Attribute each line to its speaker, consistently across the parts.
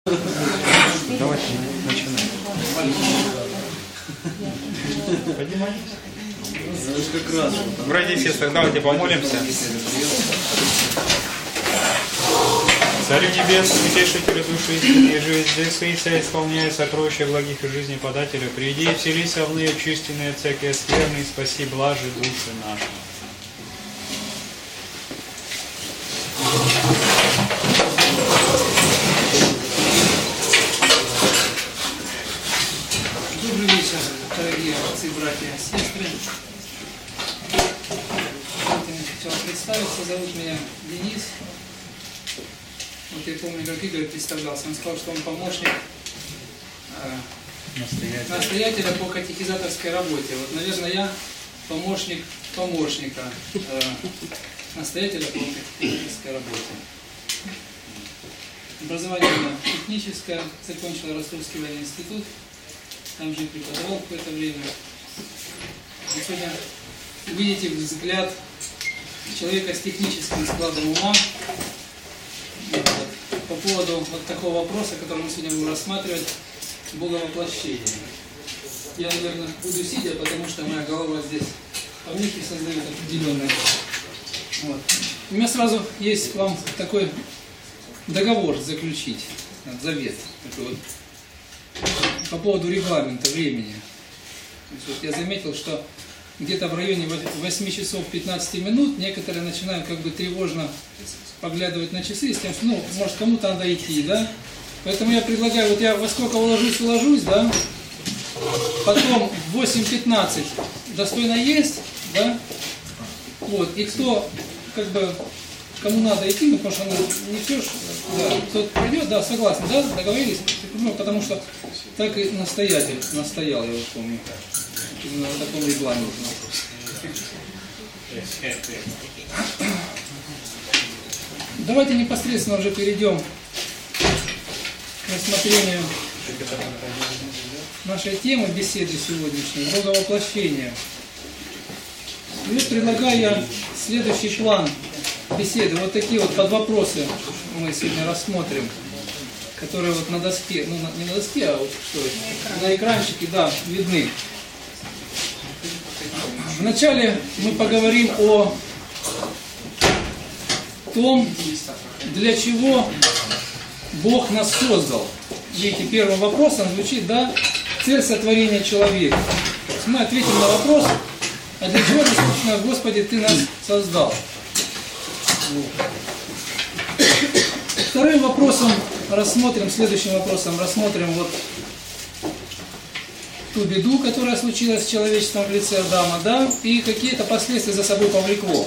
Speaker 1: Давайте начинаем. Поднимайтесь. Братья и сестры, давайте помолимся. Царю небесный, утешителю души истины, ежи здесь и вся исполняет сокровища благих и жизни подателя, приди и вселися в ные очищенные от всякие скверны, и спаси блажи души наши.
Speaker 2: Добрый вечер, дорогие отцы, братья и сестры. Хотел представиться, зовут меня Денис. Вот я помню, как Игорь представлялся, он сказал, что он помощник настоятеля по катехизаторской работе. Вот, наверное, я помощник помощника настоятеля по катехизаторской работе. Образование у меня техническое, закончил Ростовский военный институт, там же и преподавал какое-то время. И сегодня видите взгляд человека с техническим складом ума по поводу вот такого вопроса, который мы сегодня будем рассматривать, боговоплощение. Я, наверное, буду сидя, потому что моя голова здесь помехи создает определенные. Вот. У меня сразу есть к вам такой договор заключить, завет такой вот, по поводу регламента времени. Вот я заметил, что где-то в районе 8 часов 15 минут некоторые начинают как бы тревожно поглядывать на часы, с тем, что, ну, может, кому-то надо идти, да? Поэтому я предлагаю, вот я во сколько уложусь, да? Потом в 8:15 достойно есть, да? Вот, и кто, как бы, кому надо идти, ну, потому что ну, не все, да, кто пройдет, да, согласен, да, договорились? Ну, потому что так и настоятель настоял, я вот помню, именно в таком регламенте. Давайте непосредственно уже перейдем к рассмотрению нашей темы беседы сегодняшней, боговоплощения. И вот предлагаю я следующий план беседы. Вот такие вот подвопросы мы сегодня рассмотрим, которые вот на доске, ну не на доске, а вот что это, на экранчике, да, видны. Вначале мы поговорим о том, для чего Бог нас создал. Видите, первым вопросом звучит, да, цель сотворения человека. Мы ответим на вопрос, а для чего, собственно, Господи, Ты нас создал? Вторым вопросом следующим вопросом рассмотрим вот ту беду, которая случилась с человечеством в лице Адама, да, и какие-то последствия за собой повлекло.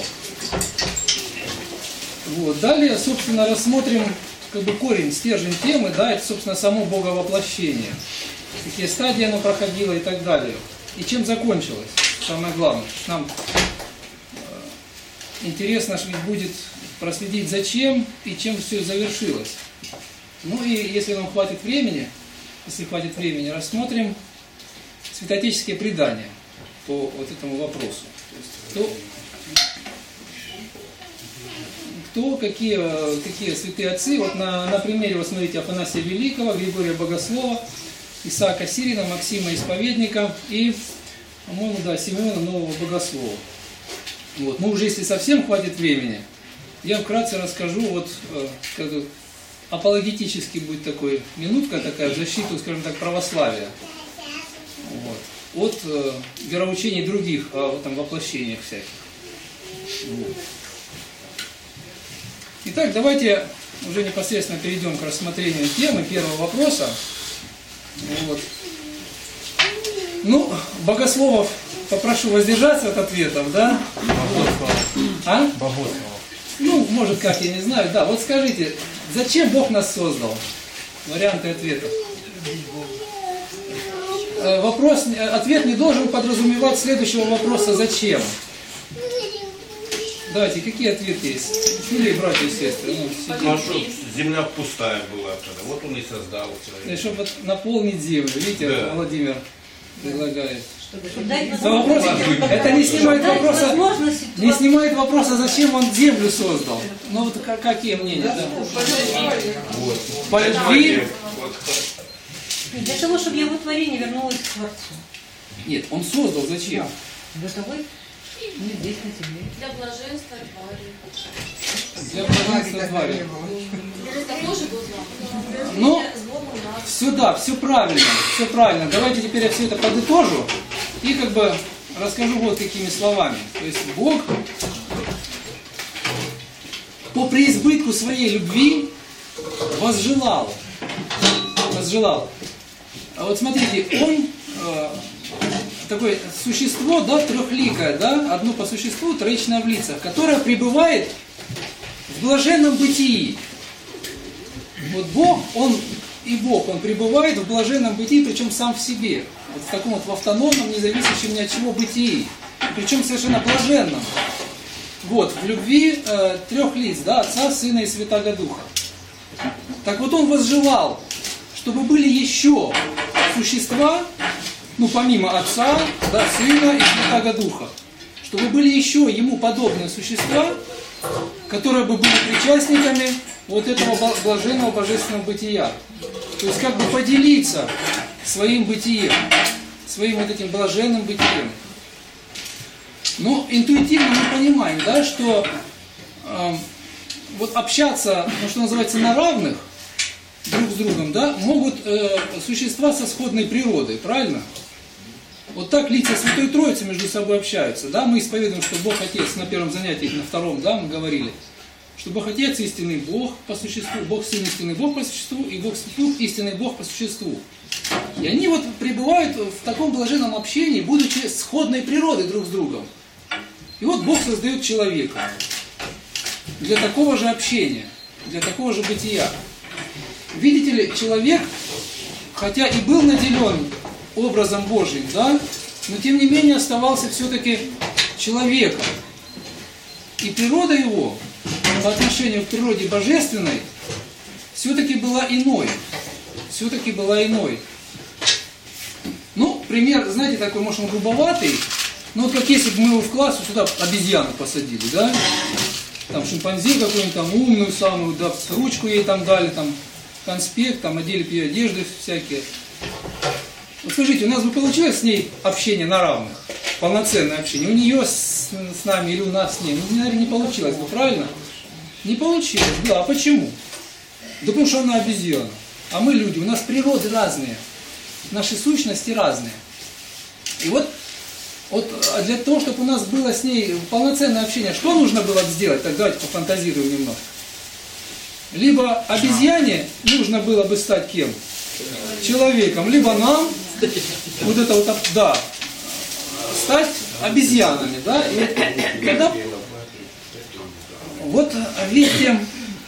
Speaker 2: Вот. Далее, собственно, рассмотрим как бы корень, стержень темы, да, это, собственно, само боговоплощение. Какие стадии оно проходило и так далее. И чем закончилось, самое главное. Нам интересно ведь будет проследить, зачем и чем все завершилось. Ну и если нам хватит времени, рассмотрим святоотеческие предания по вот этому вопросу. Какие святые отцы, вот на примере, вот смотрите, Афанасия Великого, Григория Богослова, Исаака Сирина, Максима Исповедника и, по-моему, да, Симеона Нового Богослова. Вот. Ну, уже если совсем хватит времени, я вкратце расскажу, вот, как апологетический будет такой, минутка такая, в защиту, скажем так, православия. Вот. От вероучений других, о там, воплощениях всяких. Вот. Итак, давайте уже непосредственно перейдем к рассмотрению темы первого вопроса. Вот. Ну, богословов попрошу воздержаться от ответов, да? А?
Speaker 1: Богословов.
Speaker 2: Ну, может, как, я не знаю. Да, вот скажите, зачем Бог нас создал? Варианты ответов. Ответ не должен подразумевать следующего вопроса «Зачем?». Давайте, какие ответы есть? Или братья и сестры?
Speaker 3: Ну, чтобы земля пустая была тогда. Вот он и создал человека.
Speaker 2: Чтобы наполнить землю. Видите, да. Владимир предлагает. Это не снимает вопроса, зачем он землю создал. Ну вот какие мнения? Да? По любви,
Speaker 4: Для того, чтобы его творение вернулось к Творцу.
Speaker 2: Нет, он создал зачем?
Speaker 4: Для того, не здесь, на земле.
Speaker 5: Для блаженства твари.
Speaker 2: Для блаженства твари.
Speaker 5: Это тоже был знак.
Speaker 2: Ну, все да, все правильно, все правильно. Давайте теперь я все это подытожу и как бы расскажу вот какими словами. То есть Бог по преизбытку своей любви возжелал. А вот смотрите, он такое существо, да, трехликое, да, одно по существу, троичное в лицах, которое пребывает в блаженном бытии. Вот Бог, он пребывает в блаженном бытии, причем сам в себе. Вот в таком вот в автономном, независящем ни от чего бытии. Причем совершенно блаженном. Вот, в любви трех лиц, да, Отца, Сына и Святаго Духа. Так вот он возжелал, чтобы были еще существа, ну помимо Отца, да, Сына и Святаго Духа, чтобы были еще ему подобные существа, которые бы были причастниками вот этого блаженного божественного бытия. То есть как бы поделиться своим бытием, своим вот этим блаженным бытием. Но интуитивно мы понимаем, да, что вот общаться, ну, что называется, на равных друг с другом, да, могут существа со сходной природой, правильно? Вот так лица Святой Троицы между собой общаются, да, мы исповедуем, что Бог Отец, на первом занятии, на втором, да, мы говорили, что Бог Отец истинный Бог по существу, Бог Сын истинный Бог по существу, и Бог Дух истинный Бог по существу. И они вот пребывают в таком блаженном общении, будучи сходной природой друг с другом. И вот Бог создает человека для такого же общения, для такого же бытия. Видите ли, человек, хотя и был наделен образом Божьим, да, но тем не менее оставался все-таки человеком. И природа его по отношению к природе божественной все-таки была иной. Все-таки была иной. Ну, пример, знаете, такой, может, он грубоватый, но вот как если бы мы его в класс сюда обезьяну посадили, да? Там шимпанзе какую-нибудь, там умную самую, да, ручку ей там дали, там конспект, там одели ее одежды всякие. Вот скажите, у нас бы получилось с ней общение на равных, полноценное общение? У нее с нами или у нас с ней? Ну, наверное, не получилось бы, правильно? Не получилось, да. А почему? Да потому что она обезьяна. А мы люди, у нас природы разные, наши сущности разные. И вот для того, чтобы у нас было с ней полноценное общение, что нужно было сделать? Так давайте пофантазируем немного. Либо обезьяне нужно было бы стать кем? Человеком. Либо нам, вот это вот, да, стать обезьянами, да? И когда, вот видите,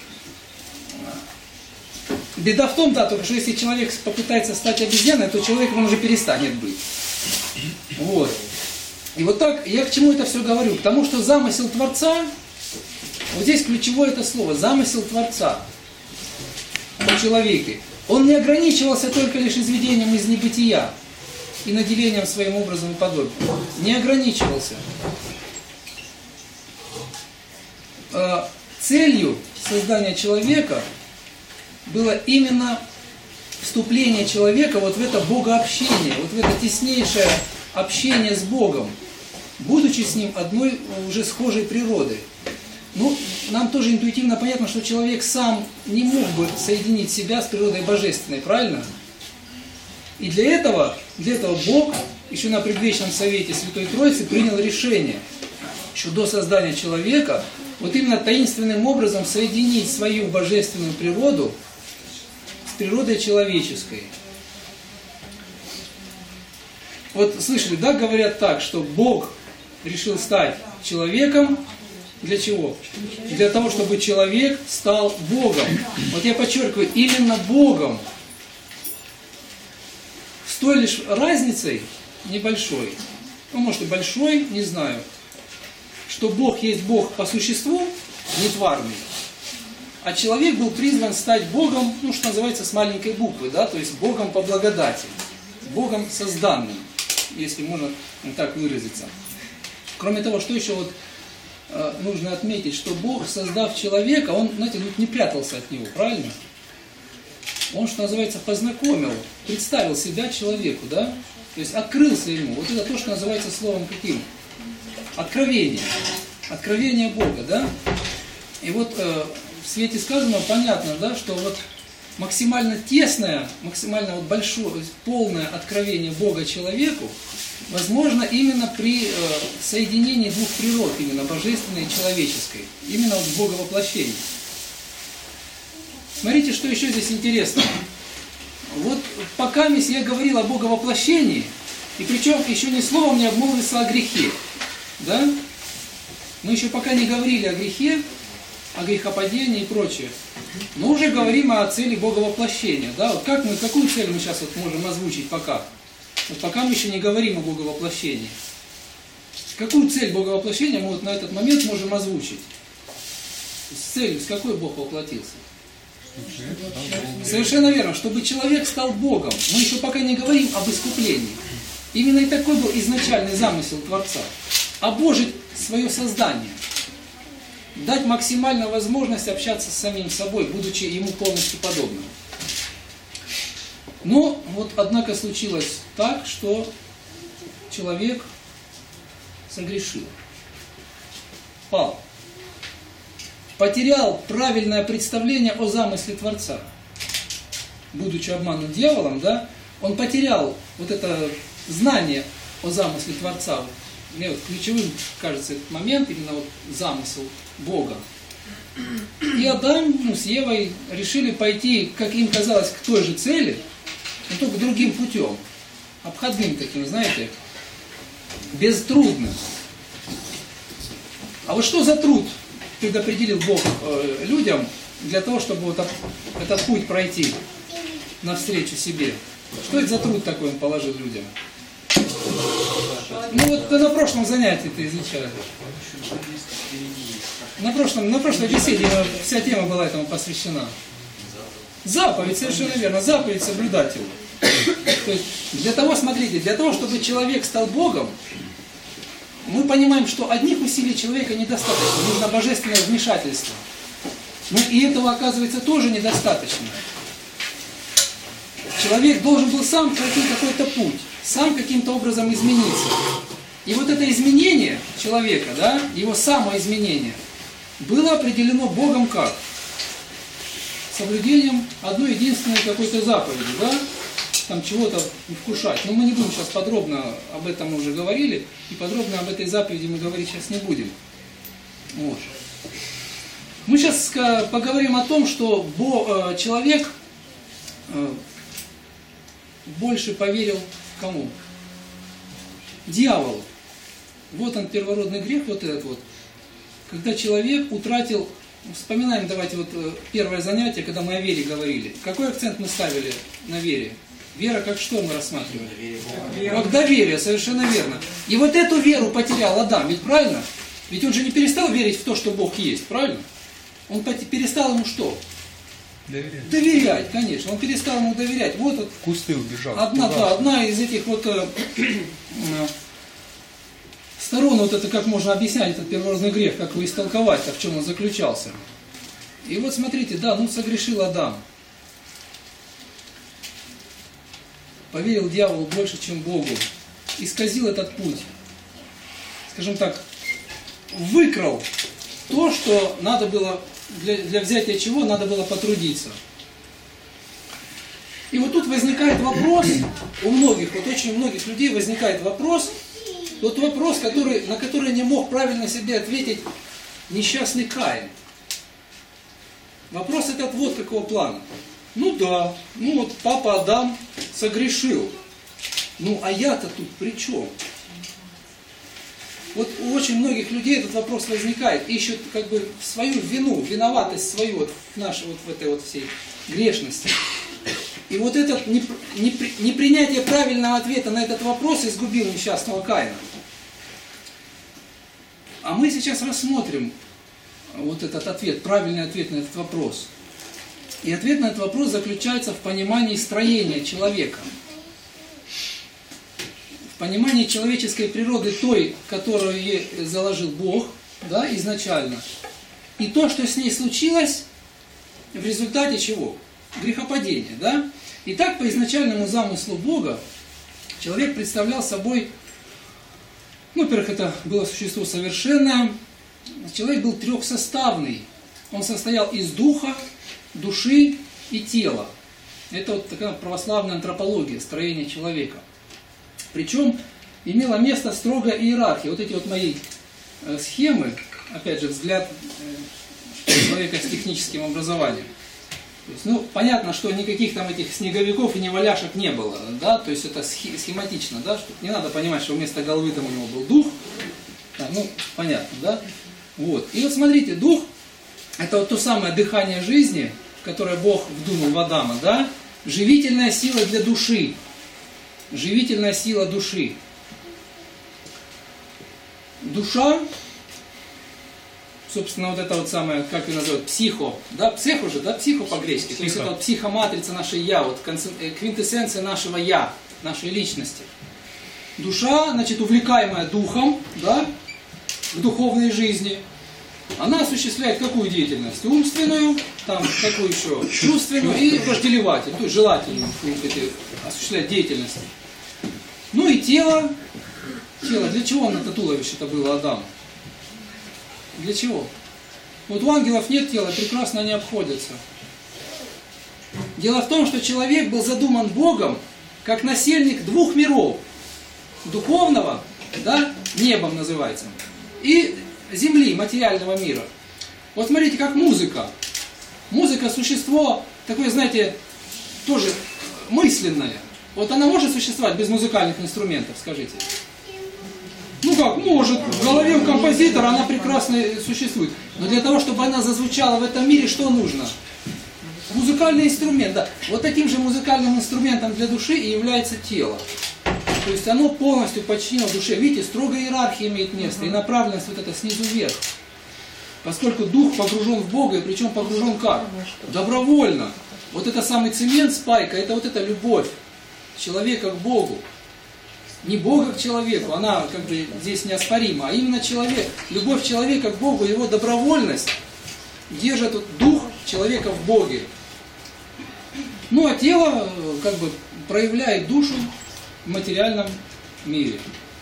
Speaker 2: беда в том, да, только что если человек попытается стать обезьяной, то человеком он уже перестанет быть. Вот. И вот так, я к чему это все говорю? Потому что замысел Творца, вот здесь ключевое это слово, замысел Творца о человеке, он не ограничивался только лишь изведением из небытия и наделением своим образом и подобием. Не ограничивался. Целью создания человека было именно вступление человека вот в это богообщение, вот в это теснейшее общение с Богом, будучи с Ним одной уже схожей природой. Ну, нам тоже интуитивно понятно, что человек сам не мог бы соединить себя с природой божественной, правильно? И для этого Бог еще на предвечном совете Святой Троицы принял решение, что до создания человека вот именно таинственным образом соединить свою божественную природу с природой человеческой. Вот слышали, да, говорят так, что Бог решил стать человеком. Для чего? Для того, чтобы человек стал Богом. Вот я подчеркиваю, именно Богом. С той лишь разницей небольшой, ну может и большой, не знаю, что Бог есть Бог по существу, нетварный, а человек был призван стать Богом, ну что называется, с маленькой буквы, да, то есть Богом по благодати, Богом созданным, если можно так выразиться. Кроме того, что еще вот нужно отметить, что Бог, создав человека, Он, знаете, не прятался от него, правильно? Он, что называется, познакомил, представил себя человеку, да? То есть открылся ему. Вот это то, что называется словом каким? Откровение. Откровение Бога, да? И вот в свете сказанного понятно, да, что вот максимально тесное, максимально вот большое, полное откровение Бога человеку возможно именно при соединении двух природ, именно божественной и человеческой, именно вот в Боговоплощении. Смотрите, что еще здесь интересно. Вот пока я говорил о Боговоплощении, и причем еще ни словом не обмолвился о грехе, да? Мы еще пока не говорили о грехе, о грехопадении и прочее, но уже говорим о цели Боговоплощения, да? Вот какую цель мы сейчас вот можем озвучить пока? Вот пока мы еще не говорим о Боговоплощении. Какую цель Боговоплощения мы вот на этот момент можем озвучить? С какой Бог воплотился? Совершенно верно, чтобы человек стал Богом. Мы еще пока не говорим об искуплении. Именно и такой был изначальный замысел Творца. Обожить свое создание. Дать максимальную возможность общаться с самим собой, будучи ему полностью подобным. Но вот однако случилось так, что человек согрешил. Пал. Потерял правильное представление о замысле Творца. Будучи обманут дьяволом, да, он потерял вот это знание о замысле Творца. Мне вот ключевым кажется этот момент, именно вот замысел Бога. И Адам с Евой решили пойти, как им казалось, к той же цели, но только другим путем. Обходным таким, знаете, безтрудным. А вот что за труд предопределил Бог людям для того, чтобы вот этот путь пройти навстречу себе? Что это за труд такой он положил людям? Ну вот на прошлом занятии ты изучали. На прошлой беседе вся тема была этому посвящена. Заповедь, совершенно верно, заповедь соблюдать его. То есть для того, смотрите, для того, чтобы человек стал Богом, мы понимаем, что одних усилий человека недостаточно, нужно божественное вмешательство. Но и этого, оказывается, тоже недостаточно. Человек должен был сам пройти какой-то путь, сам каким-то образом измениться. И вот это изменение человека, да, его самоизменение, было определено Богом как? Соблюдением одной единственной какой-то заповеди, да? Там чего-то вкушать. Но мы не будем сейчас подробно об этом уже говорили, и подробно об этой заповеди мы говорить сейчас не будем. Вот. Мы сейчас поговорим о том, что человек больше поверил кому? Дьяволу. Вот он, первородный грех, вот этот вот. Когда человек утратил, вспоминаем, давайте вот первое занятие, когда мы о вере говорили. Какой акцент мы ставили на вере? Вера как что мы рассматривали? Как доверие, совершенно верно. И вот эту веру потерял Адам, ведь правильно? Ведь он же не перестал верить в то, что Бог есть, правильно? Он перестал ему что?
Speaker 1: Доверять.
Speaker 2: Доверять, конечно. Он перестал ему доверять. Вот
Speaker 1: В кусты убежал.
Speaker 2: одна из этих вот сторон, вот это как можно объяснять этот первородный грех, как его истолковать, в чем он заключался. И вот смотрите, да, согрешил Адам. Поверил дьяволу больше, чем Богу. Исказил этот путь. Скажем так, выкрал то, что надо было, для взятия чего надо было потрудиться. И вот тут возникает вопрос, у многих, вот очень многих людей возникает вопрос, тот вопрос, на который не мог правильно себе ответить несчастный Каин. Вопрос этот вот какого плана. Вот папа Адам согрешил. А я-то тут при чем? Вот у очень многих людей этот вопрос возникает. Ищут как бы свою вину, виноватость свою вот в этой вот всей грешности. И вот это непринятие правильного ответа на этот вопрос изгубило несчастного Каина. А мы сейчас рассмотрим вот этот ответ, правильный ответ на этот вопрос. И ответ на этот вопрос заключается в понимании строения человека. В понимании человеческой природы той, которую ей заложил Бог, да, изначально. И то, что с ней случилось, в результате чего? грехопадения, да? И так, по изначальному замыслу Бога, человек представлял собой, ну, во-первых, это было существо совершенное, человек был трехсоставный. Он состоял из духа, души и тела. Это вот такая православная антропология, строение человека. Причем имела место строгая иерархия. Вот эти вот мои схемы, опять же, взгляд человека с техническим образованием. То есть, ну, понятно, что никаких там этих снеговиков и неваляшек не было, да, то есть это схематично, да, что не надо понимать, что вместо головы там у него был дух, да, ну, понятно, да, вот. И вот смотрите, дух, это вот то самое дыхание жизни, которое Бог вдунул в Адама, да, живительная сила для души, живительная сила души. Душа, собственно, вот это вот самое, как ее называют, психо, да, психо же, да, психо по-гречески, то есть это вот психоматрица нашей я, вот квинтэссенция нашего я, нашей личности. Душа, значит, увлекаемая духом, да, в духовной жизни, она осуществляет какую деятельность? Умственную, там, какую еще? Чувственную и вожделеватель, то есть желательную осуществляет деятельность. Ну и тело. Тело, для чего на это туловище-то было Адаму? Для чего? Вот у ангелов нет тела, прекрасно они обходятся. Дело в том, что человек был задуман Богом как насельник двух миров. Духовного, да, небом называется, и земли, материального мира. Вот смотрите, как музыка. Музыка – существо такое, знаете, тоже мысленное. Вот она может существовать без музыкальных инструментов, скажите? Ну как, может. В голове у композитора она прекрасно существует. Но для того, чтобы она зазвучала в этом мире, что нужно? Музыкальный инструмент, да. Вот таким же музыкальным инструментом для души и является тело. То есть оно полностью подчинено душе. Видите, строгая иерархия имеет место. И направленность вот это снизу вверх. Поскольку дух погружен в Бога, и причем погружен как? Добровольно. Вот это самый цемент, спайка, это вот эта любовь человека к Богу. Не Бога к человеку, она как бы здесь неоспорима, а именно человек. Любовь человека к Богу, его добровольность держит дух человека в Боге. Ну а тело как бы проявляет душу в материальном мире.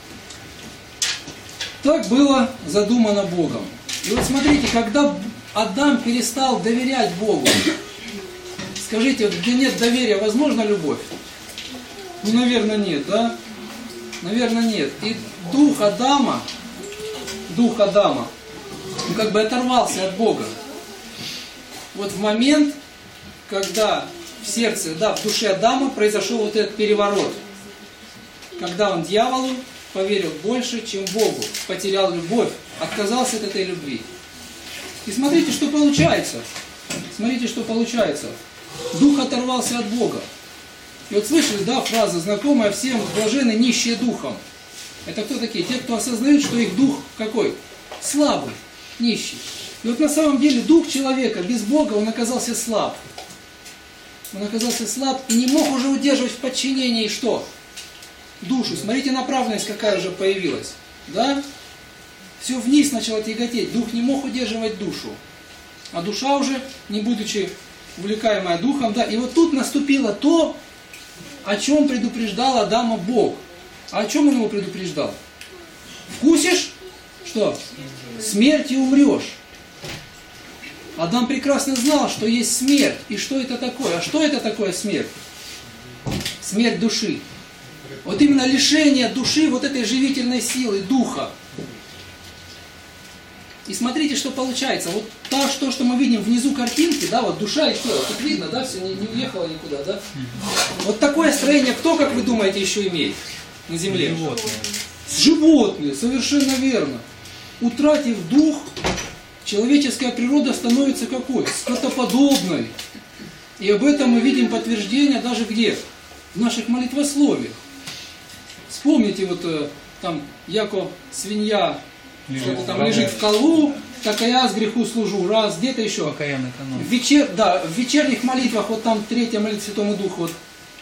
Speaker 2: Так было задумано Богом. И вот смотрите, когда Адам перестал доверять Богу, скажите, где нет доверия, возможна любовь? Ну, наверное, нет, да? Наверное, нет. И дух Адама, он как бы оторвался от Бога. Вот в момент, когда в сердце, да, в душе Адама произошел вот этот переворот. Когда он дьяволу поверил больше, чем Богу, потерял любовь, отказался от этой любви. И смотрите, что получается. Смотрите, что получается. Дух оторвался от Бога. И вот слышали, да, фраза знакомая всем: блаженны нищие духом. Это кто такие? Те, кто осознают, что их дух какой? Слабый, нищий. И вот на самом деле дух человека без Бога, он оказался слаб. Он оказался слаб и не мог уже удерживать в подчинении что? Душу. Смотрите, направленность какая уже появилась. Да? Все вниз начало тяготеть. Дух не мог удерживать душу. А душа уже, не будучи увлекаемая духом, да, и вот тут наступило то, о чем предупреждал Адама Бог. А о чем он его предупреждал? Вкусишь? Что? Смерть и умрешь. Адам прекрасно знал, что есть смерть. И что это такое? А что это такое смерть? Смерть души. Вот именно лишение души вот этой живительной силы, духа. И смотрите, что получается. Вот то, что мы видим внизу картинки, да, вот душа и тело. Тут видно, да, все не уехало никуда, да? Вот такое строение кто, как вы думаете, еще имеет на земле?
Speaker 1: Животные.
Speaker 2: Животные, совершенно верно. Утратив дух, человеческая природа становится какой? Скотоподобной. И об этом мы видим подтверждение даже где? В наших молитвословиях. Вспомните, вот там, яко свинья что-то там лежит в колу, так и я с греху служу. Раз, где-то еще. В вечерних молитвах, вот там третья молитва Святому Духу, вот,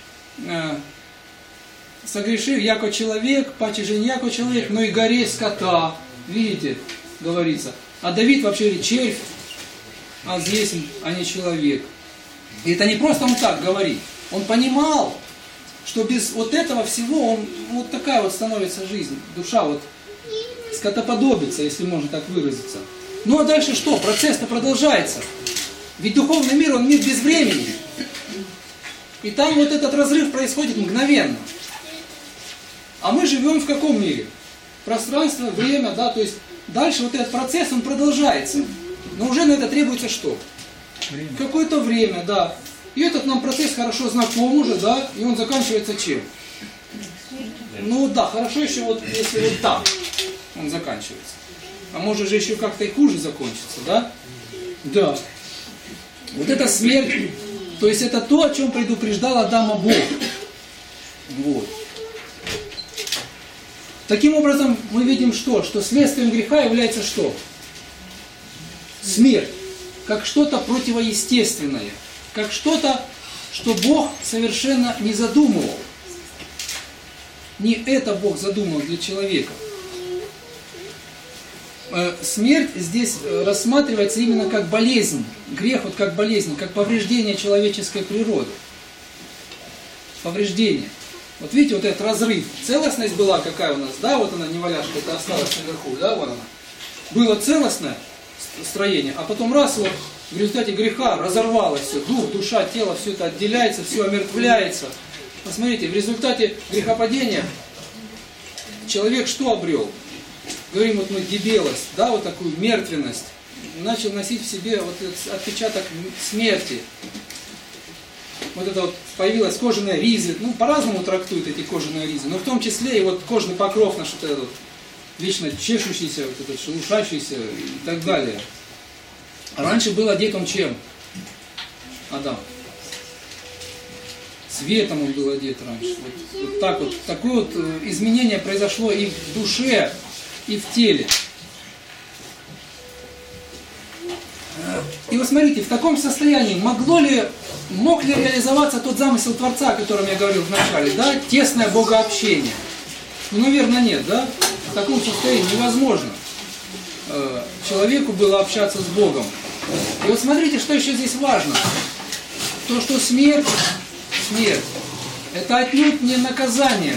Speaker 2: согрешив, яко человек, паче же не яко человек, но и горе скота. Видите, говорится. А Давид вообще говорит, червь, а здесь, а не человек. И это не просто он так говорит. Он понимал, что без вот этого всего он вот такая вот становится жизнь. Душа вот скотоподобится, если можно так выразиться. Ну а дальше что? Процесс-то продолжается. Ведь духовный мир, он мир без времени. И там вот этот разрыв происходит мгновенно. А мы живем в каком мире? Пространство, время, да, то есть дальше вот этот процесс, он продолжается. Но уже на это требуется что? Какое-то время, да. И этот нам процесс хорошо знаком уже, да, и он заканчивается чем? Ну да, хорошо еще вот, если вот так он заканчивается. А может же еще как-то и хуже закончится, да? Да. Вот это смерть, то есть это то, о чем предупреждал Адама Бог. Вот. Таким образом, мы видим что? Что следствием греха является что? Смерть. Как что-то противоестественное. Как что-то, что Бог совершенно не задумывал. Не это Бог задумал для человека. Смерть здесь рассматривается именно как болезнь. Грех вот как болезнь, как повреждение человеческой природы. Повреждение. Вот видите, вот этот разрыв. Целостность была какая у нас, да, вот она, неваляшка, это осталось наверху, да, вот она. Было целостное строение, а потом раз вот в результате греха разорвалось все, дух, душа, тело, все это отделяется, все омертвляется. Посмотрите, в результате грехопадения человек что обрел? Говорим, вот мы дебелость, да, вот такую мертвенность. Начал носить в себе вот этот отпечаток смерти. Вот это вот появилась кожаная риза, ну по-разному трактуют эти кожаные ризы, но в том числе и вот кожный покров наш вот этот вот, вечно чешущийся, вот этот шелушащийся и так далее. А раньше был одет он чем? Адам. Светом он был одет раньше. Вот так вот. Такое вот изменение произошло и в душе, и в теле. И вы смотрите, в таком состоянии мог ли реализоваться тот замысел Творца, о котором я говорил в начале, да? Тесное богообщение. Ну, наверное, нет, да? В таком состоянии невозможно человеку было общаться с Богом. И вот смотрите, что еще здесь важно. То, что смерть, это отнюдь не наказание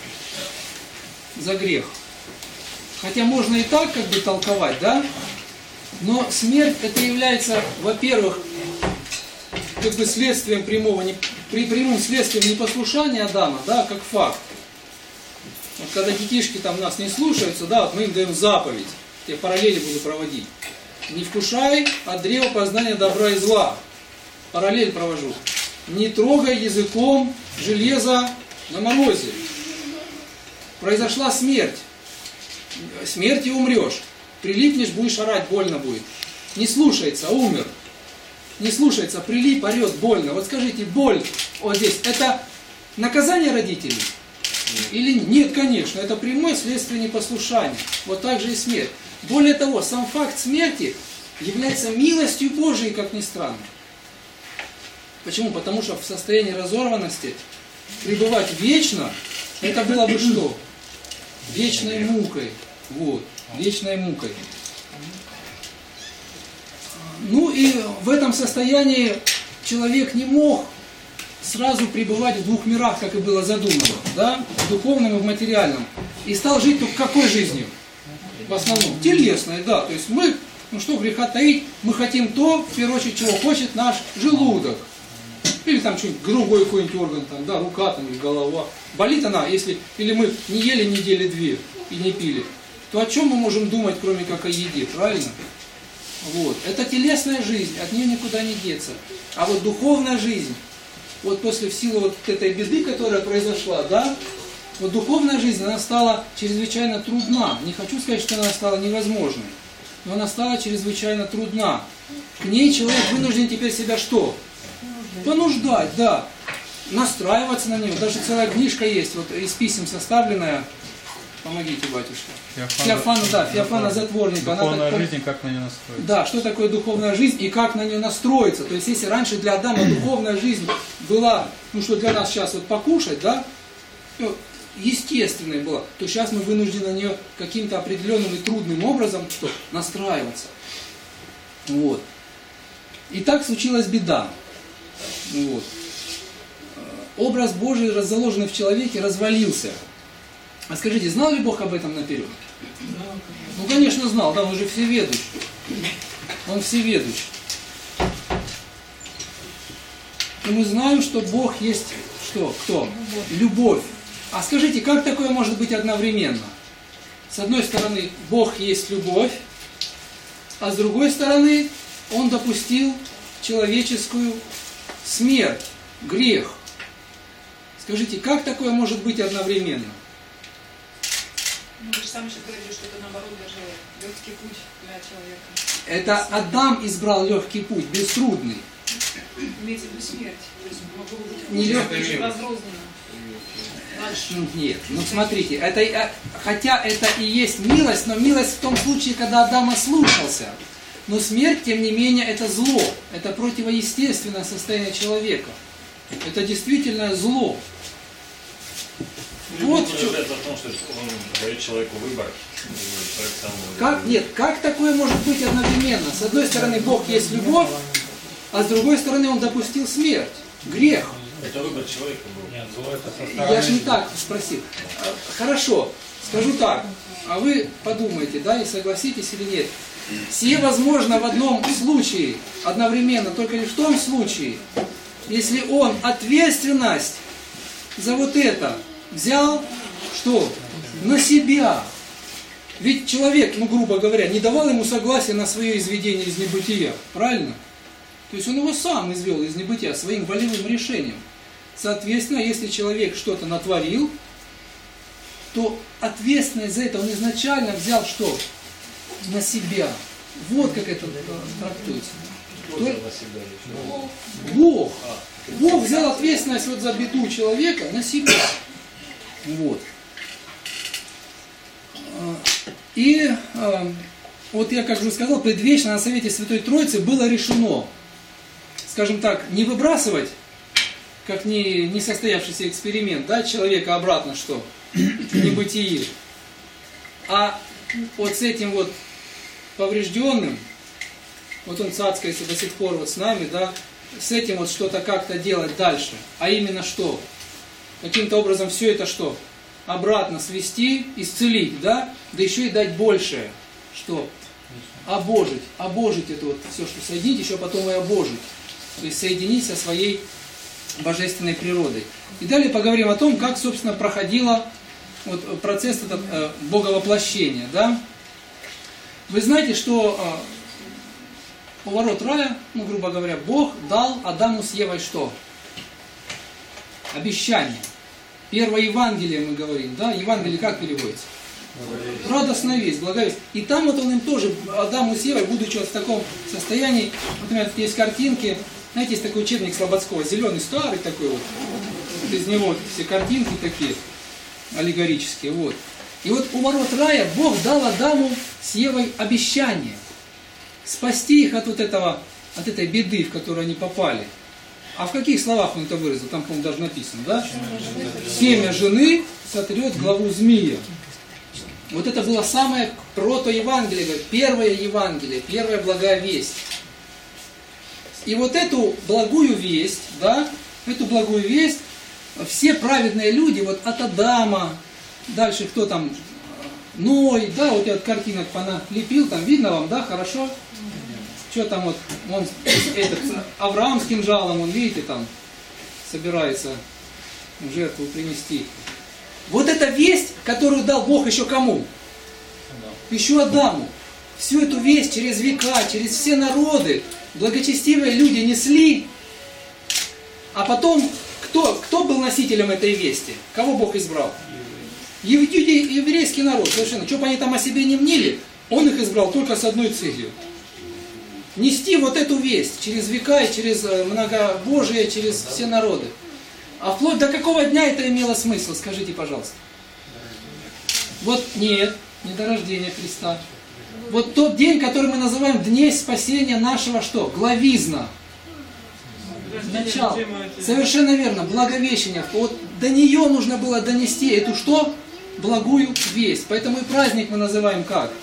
Speaker 2: за грех. Хотя можно и так как бы толковать, да? Но смерть это является, во-первых, как бы следствием прямым следствием непослушания Адама, да, как факт. Вот когда детишки там нас не слушаются, да, вот мы им даем заповедь, я параллели буду проводить. Не вкушай от древа познания добра и зла. Параллель провожу. Не трогай языком железо на морозе. Произошла смерть. Смерть и умрешь. Прилипнешь, будешь орать, больно будет. Не слушается, умер. Не слушается, прилип, орет, больно. Вот скажите, боль вот здесь, это наказание родителей? Или нет, конечно, это прямое следствие непослушания. Вот так же и смерть. Более того, сам факт смерти является милостью Божией, как ни странно. Почему? Потому что в состоянии разорванности пребывать вечно, это было бы что? Вечной мукой. Вот, вечной мукой. Ну и в этом состоянии человек не мог сразу пребывать в двух мирах, как и было задумано, да? В духовном и в материальном. И стал жить только какой жизнью? В основном телесной, да. То есть мы, ну что греха таить, мы хотим то, в первую очередь, чего хочет наш желудок. Или там что-нибудь, другой какой-нибудь орган, там, да, рука там, или голова. Болит она, если, или мы не ели недели две и не пили, то о чем мы можем думать, кроме как о еде, правильно? Вот. Это телесная жизнь, от нее никуда не деться. А вот духовная жизнь, вот после в силу вот этой беды, которая произошла, да, вот духовная жизнь, она стала чрезвычайно трудна. Не хочу сказать, что она стала невозможной, но она стала чрезвычайно трудна. К ней человек вынужден теперь себя что? Понуждать, да. Настраиваться на нее. Даже целая книжка есть, вот из писем составленная. Помогите, батюшка. Феофана Затворника.
Speaker 1: Духовная жизнь, как на нее настроиться.
Speaker 2: Да, что такое духовная жизнь и как на нее настроиться. То есть, если раньше для Адама духовная жизнь была, ну что для нас сейчас вот покушать, да, ну, естественной была, то сейчас мы вынуждены на нее каким-то определенным и трудным образом что, настраиваться. Вот. И так случилась беда. Вот. Образ Божий, заложенный в человеке, развалился. А скажите, знал ли Бог об этом наперед? Ну, конечно, знал, да, он же всеведущ. Он всеведущ. И мы знаем, что Бог есть что? Кто? Любовь. А скажите, как такое может быть одновременно? С одной стороны, Бог есть любовь, а с другой стороны, Он допустил человеческую смерть, грех. Скажите, как такое может быть одновременно?
Speaker 5: Ну, вы же сами сейчас говорили, что это наоборот даже легкий путь для человека.
Speaker 2: Это Адам избрал легкий путь, беструдный.
Speaker 5: Имеется в виду смерть. То есть могло быть
Speaker 2: Не легкий.
Speaker 5: очень разрозненно. Дальше.
Speaker 2: Нет, ну смотрите, хотя это и есть милость, но милость в том случае, когда Адам ослушался. Но смерть, тем не менее, это зло. Это противоестественное состояние человека. Это действительно зло. Вот в чем...
Speaker 6: в том, что он дает человеку выбор. Человек сам
Speaker 2: Как? Нет, как такое может быть одновременно? С одной стороны, Бог есть любовь, а с другой стороны, Он допустил смерть, грех.
Speaker 6: Это выбор человека был.
Speaker 1: Нет, зло это со стороны.
Speaker 2: Я же не так спросил. Хорошо, скажу так, а вы подумайте, да, и согласитесь или нет. Сие возможно в одном случае, одновременно, только лишь в том случае, если он ответственность за вот это взял, что? На себя. Ведь человек, ну грубо говоря, не давал ему согласия на свое изведение из небытия, правильно? То есть он его сам извел из небытия своим волевым решением. Соответственно, если человек что-то натворил, то ответственность за это он изначально взял что? На себя. Вот как это трактуется. Бог. Бог взял ответственность вот за беду человека на себя. Вот. И вот я, как уже сказал, предвечно на Совете Святой Троицы было решено, скажем так, не выбрасывать, как не состоявшийся эксперимент, да, человека обратно что? В небытие. А вот с этим вот поврежденным, вот он цацкается до сих пор вот с нами, да, с этим вот что-то как-то делать дальше. А именно что? Каким-то образом все это что? Обратно свести, исцелить, да? Да еще и дать большее. Что? Обожить. Обожить это вот все, что соединить, еще потом и обожить. То есть соединить со своей божественной природой. И далее поговорим о том, как, собственно, проходила вот процесс этот, боговоплощения, да? Вы знаете, что у ворот рая, ну, грубо говоря, Бог дал Адаму с Евой что? Обещание. Первое Евангелие мы говорим, да? Евангелие как переводится? Радостная весть, благая весть. И там вот он им тоже, Адаму с Евой, будучи вот в таком состоянии, например, тут есть картинки, знаете, есть такой учебник Слободского, зеленый, старый такой вот, из него вот все картинки такие, аллегорические, вот. И вот у ворот рая Бог дал Адаму с Евой обещание спасти их от вот этого, от этой беды, в которую они попали. А в каких словах он это выразил? Там, по-моему, даже написано, да? Семя жены сотрет главу змея. Вот это было самое прото-евангелие, первое Евангелие, первая благая весть. И вот эту благую весть, да, эту благую весть, все праведные люди, вот от Адама, дальше кто там, Ной, да, вот я от картинок поналепил, там видно вам, да, хорошо? Что там вот, он, этот, Авраам с кинжалом, он, видите, там, собирается в жертву принести. Вот эта весть, которую дал Бог еще кому? Еще Адаму. Всю эту весть через века, через все народы, благочестивые люди несли. А потом, кто был носителем этой вести? Кого Бог избрал? Еврейский народ, совершенно. Что бы они там о себе не мнили, Он их избрал только с одной целью. Нести вот эту весть через века и через многобожие, через все народы. А вплоть до какого дня это имело смысл, скажите, пожалуйста. Вот нет, не до рождения Христа. Вот тот день, который мы называем дней спасения нашего что? Главизна. Начало. Совершенно верно, благовещение. Вот до нее нужно было донести эту что? Благую весть. Поэтому и праздник мы называем как?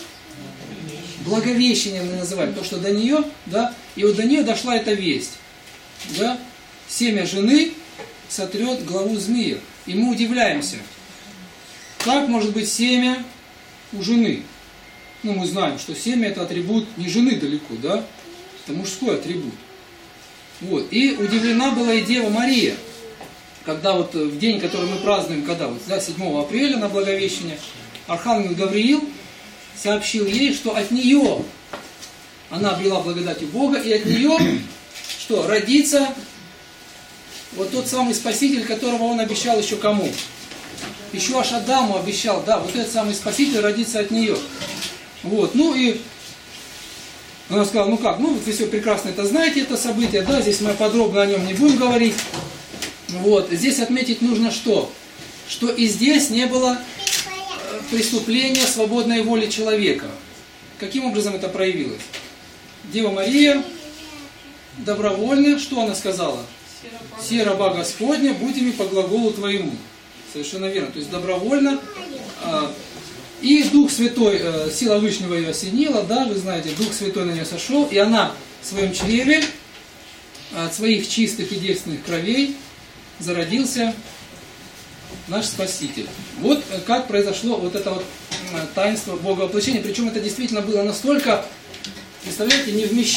Speaker 2: Благовещение мы называем. То, что до нее, да, и вот до нее дошла эта весть. Да? семя жены сотрет главу змея. И мы удивляемся, как может быть семя у жены? Ну, мы знаем, что семя это атрибут не жены далеко, да? Это мужской атрибут. Вот. И удивлена была и Дева Мария, когда вот в день, который мы празднуем, когда вот, да, 7 апреля на Благовещение, архангел Гавриил сообщил ей, что от нее она обрела благодатью Бога, и от нее что? Родится вот тот самый Спаситель, которого он обещал еще кому? Еще аж Адаму обещал, да, вот этот самый Спаситель родится от нее. Вот, ну и она сказала, ну как, ну вы все прекрасно это знаете, это событие, да, здесь мы подробно о нем не будем говорить. Вот, здесь отметить нужно что? Что и здесь не было преступления свободной воли человека. Каким образом это проявилось? Дева Мария добровольно, что она сказала? «Се раба Господня, будь ими по глаголу твоему». Совершенно верно. То есть добровольно. И Дух Святой, сила Вышнего ее осенила, да, вы знаете, Дух Святой на нее сошел, и она в своем чреве от своих чистых и девственных кровей зародился наш Спаситель. Вот как произошло вот это вот таинство Боговоплощения. Причем это действительно было настолько, представляете,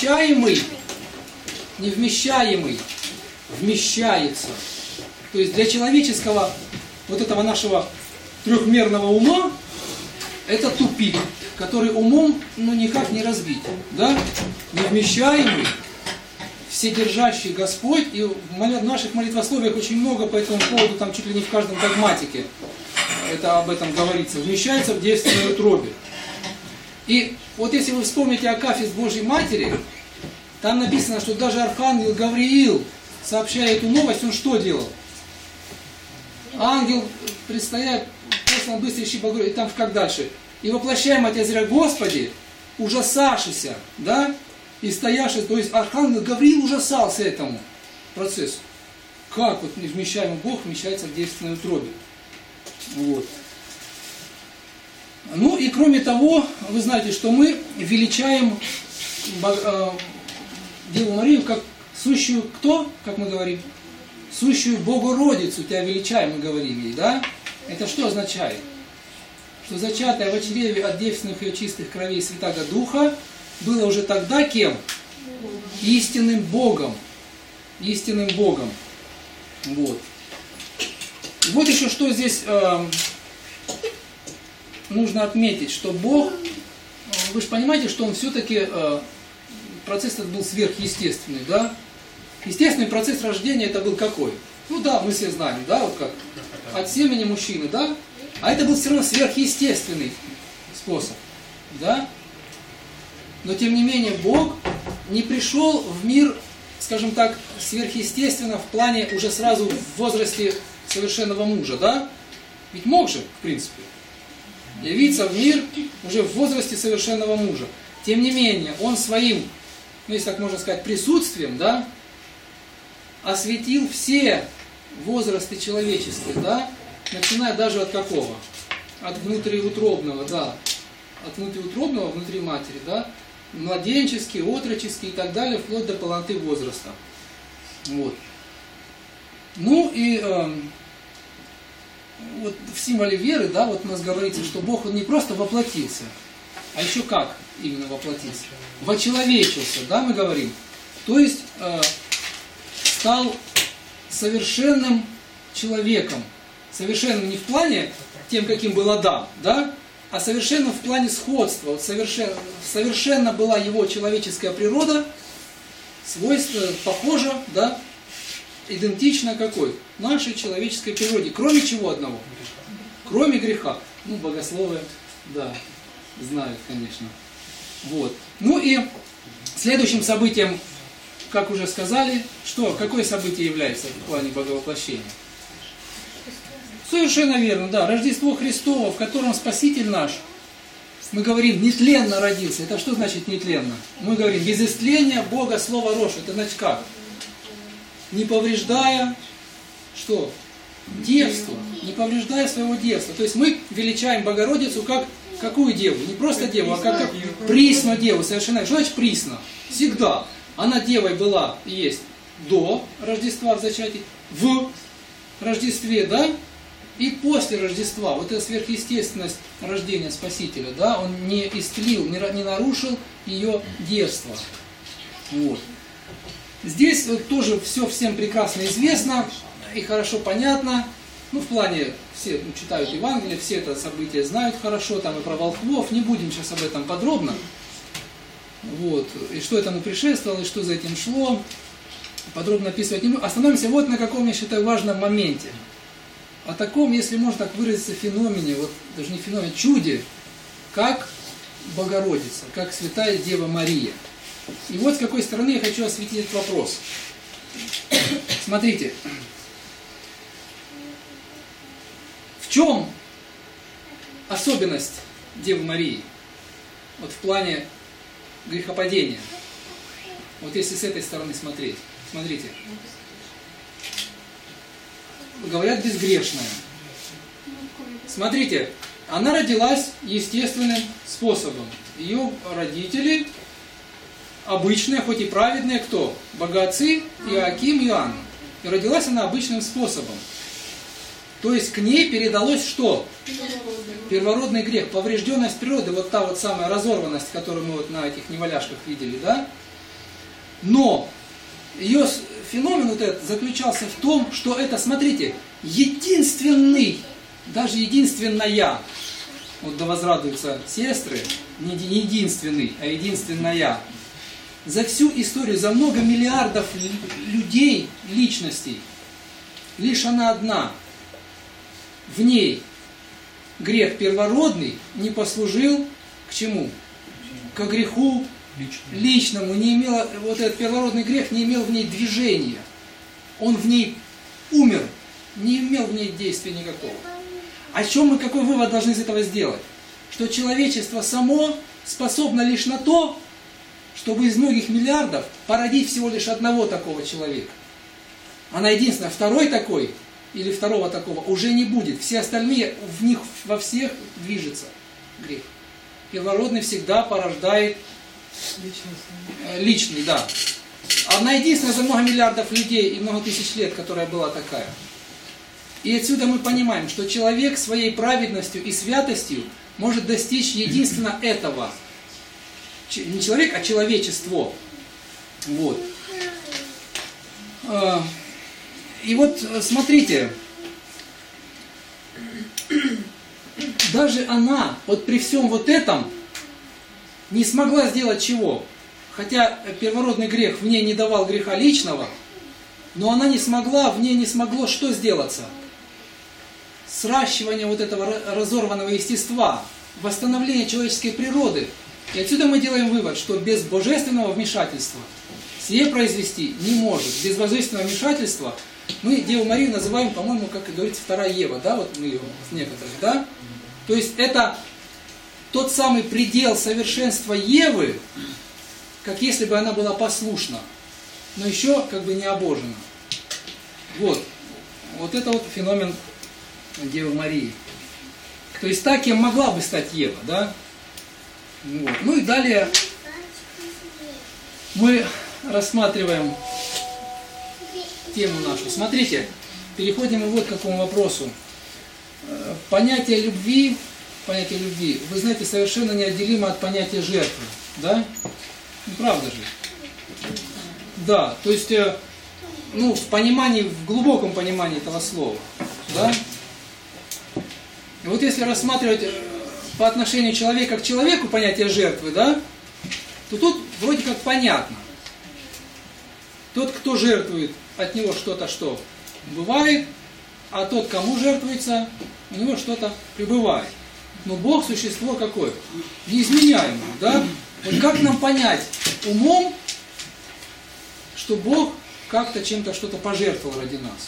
Speaker 2: невмещаемый, вмещается. То есть для человеческого вот этого нашего трехмерного ума это тупик, который умом ну никак не разбить. Да? Невмещаемый, вседержащий Господь, и в наших молитвословиях очень много по этому поводу, там чуть ли не в каждом догматике это об этом говорится, вмещается в девственной утробе. И вот если вы вспомните Акафист Божьей Матери, там написано, что даже архангел Гавриил, сообщая эту новость, он что делал? Ангел, предстоя, послан быстрейший Богородицы, и там как дальше? И воплощаем от зря Господи, ужасашися, да? И стоявший, то есть архангел Гавриил ужасался этому процессу. Как вот невмещаемый Бог вмещается в девственной утробе. Вот. Ну и кроме того, вы знаете, что мы величаем Деву Марию как сущую кто, как мы говорим? Сущую Богородицу тебя величаем, мы говорим ей, да? Это что означает? Что зачатая в чреве от девственных и чистых кровей Святаго Духа было уже тогда кем? Истинным Богом. Истинным Богом. Вот. Вот еще что здесь нужно отметить, что Бог, вы же понимаете, что Он все-таки, процесс этот был сверхъестественный, да? Естественный процесс рождения это был какой? Ну да, мы все знаем, да, вот как? От семени мужчины, да? А это был все равно сверхъестественный способ, да? Но тем не менее Бог не пришел в мир, скажем так, сверхъестественно в плане уже сразу в возрасте совершенного мужа, да? Ведь мог же, в принципе, явиться в мир уже в возрасте совершенного мужа. Тем не менее, Он своим, ну если так можно сказать, присутствием, да, осветил все возрасты человеческие, да, начиная даже от какого? От внутриутробного, да, от внутриутробного, внутри матери, да, младенческий, отроческий и так далее, вплоть до полноты возраста. Вот. Ну и вот в символе веры, да, вот у нас говорится, что Бог, Он не просто воплотился, а еще как именно воплотился? Вочеловечился, да, мы говорим. То есть стал совершенным человеком. Совершенным не в плане тем, каким был Адам, да, а совершенным в плане сходства. Вот совершенно была его человеческая природа, свойство похоже, да, идентично какой? Нашей человеческой природе. Кроме чего одного? Кроме греха. Ну, богословы, да, знают, конечно. Вот. Ну и следующим событием, как уже сказали, что, какое событие является в плане Боговоплощения? Совершенно верно, да, Рождество Христово, в котором Спаситель наш, мы говорим, нетленно родился. Это что значит нетленно? Мы говорим, без истления Бога Слово рожь. Это значит как? Не повреждая, что? Девство. Не повреждая своего девства. То есть мы величаем Богородицу как какую деву? Не просто деву, а как присну деву. Совершенно. Что значит присно? Всегда. Она девой была и есть до Рождества в зачатии, в Рождестве, да, и после Рождества. Вот эта сверхъестественность рождения Спасителя, да, он не истлил, не нарушил ее дерзство. Вот. Здесь вот тоже все всем прекрасно известно и хорошо понятно. Ну, в плане, все читают Евангелие, все это события знают хорошо, там и про волхвов, не будем сейчас об этом подробно. Вот. И что этому предшествовало, и что за этим шло, подробно описывать не будем. Остановимся вот на каком, я считаю, важном моменте. О таком, если можно так выразиться, феномене, вот даже не феномене, чуде, как Богородица, как Святая Дева Мария. И вот с какой стороны я хочу осветить этот вопрос. Смотрите. В чем особенность Девы Марии? Вот в плане грехопадения. Вот если с этой стороны смотреть. Смотрите. Говорят, безгрешная. Смотрите, она родилась естественным способом. Ее родители обычные, хоть и праведные, кто? Богатцы, Иоаким и Иоанна. И родилась она обычным способом. То есть к ней передалось что? Первородный грех, поврежденность природы, вот та вот самая разорванность, которую мы вот на этих неваляшках видели, да? Но ее феномен вот этот заключался в том, что это, смотрите, единственный, даже единственная, вот да возрадуются сестры, не единственный, а единственная, за всю историю, за много миллиардов людей, личностей, лишь она одна, в ней грех первородный не послужил к чему? К греху личному. Не имела, вот этот первородный грех не имел в ней движения. Он в ней умер, не имел в ней действия никакого. О чем мы, какой вывод должны из этого сделать? Что человечество само способно лишь на то, чтобы из многих миллиардов породить всего лишь одного такого человека. Она единственная, второй такой, или второго такого уже не будет. Все остальные, в них во всех движется грех. Первородный всегда порождает личный, да. Она единственная за много миллиардов людей и много тысяч лет, которая была такая. И отсюда мы понимаем, что человек своей праведностью и святостью может достичь единственно этого. Не человек, а человечество. Вот. И вот смотрите, даже она, вот при всем вот этом, не смогла сделать чего? Хотя первородный грех в ней не давал греха личного, но она не смогла, в ней не смогло что сделаться? Сращивание вот этого разорванного естества, восстановление человеческой природы. И отсюда мы делаем вывод, что без божественного вмешательства сие произвести не может. Без божественного вмешательства мы Деву Марию называем, по-моему, как и говорится, вторая Ева, да, вот мы ее некоторых, да? То есть это тот самый предел совершенства Евы, как если бы она была послушна, но еще как бы не обожена. Вот. Вот это вот феномен Девы Марии. То есть та, кем могла бы стать Ева, да? Вот. Ну и далее мы рассматриваем тему нашу. Смотрите, переходим мы вот к какому вопросу. Понятие любви, вы знаете, совершенно неотделимо от понятия жертвы, да? Ну, правда же? Да, то есть, ну, в понимании, в глубоком понимании этого слова, да? И вот если рассматривать по отношению человека к человеку понятие жертвы, да, то тут вроде как понятно. Тот, кто жертвует, от него что-то что бывает, а тот, кому жертвуется, у него что-то прибывает. Но Бог существо какое? Неизменяемое, да? Вот как нам понять умом, что Бог как-то чем-то что-то пожертвовал ради нас?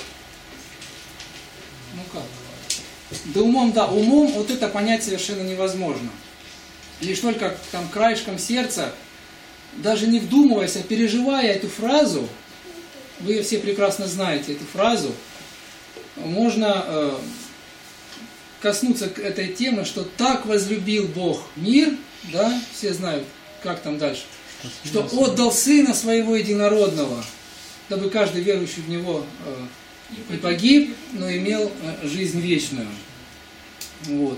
Speaker 2: Ну как? Да умом, вот это понять совершенно невозможно. Лишь только там краешком сердца, даже не вдумываясь, а переживая эту фразу, вы все прекрасно знаете эту фразу, можно коснуться этой темы, что так возлюбил Бог мир, да, все знают, как там дальше, что отдал Сына Своего Единородного, дабы каждый верующий в Него не погиб, но имел жизнь вечную. Вот.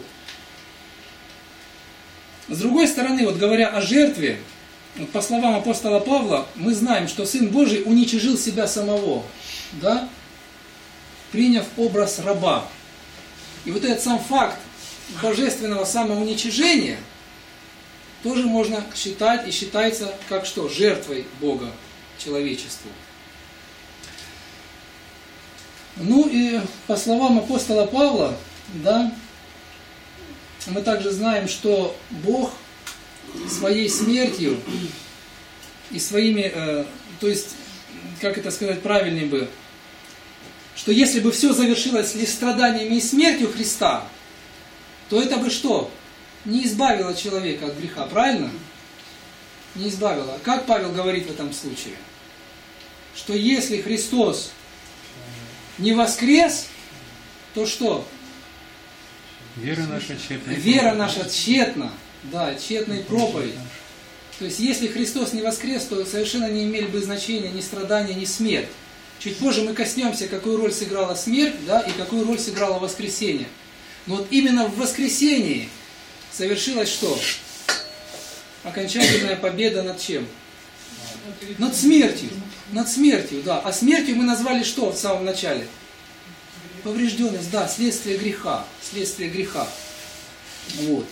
Speaker 2: С другой стороны, вот говоря о жертве, вот по словам апостола Павла, мы знаем, что Сын Божий уничижил себя самого, да, приняв образ раба. И вот этот сам факт божественного самоуничижения тоже можно считать и считается как что? Жертвой Бога человечеству. Ну и по словам апостола Павла, да, мы также знаем, что Бог своей смертью и своими, то есть, как это сказать правильнее бы, что если бы все завершилось лишь страданиями и смертью Христа, то это бы что? Не избавило человека от греха, правильно? Не избавило. Как Павел говорит в этом случае? Что если Христос не воскрес, то что?
Speaker 1: Вера наша тщетна.
Speaker 2: Вера наша тщетна. Да, тщетная проповедь. То есть, если Христос не воскрес, то совершенно не имели бы значения ни страдания, ни смерть. Чуть позже мы коснемся, какую роль сыграла смерть, да, и какую роль сыграло воскресение. Но вот именно в воскресении совершилось что? Окончательная победа над чем? Над смертью. Над смертью, да. А смертью мы назвали что в самом начале? Поврежденность, да, следствие греха. Следствие греха. Вот.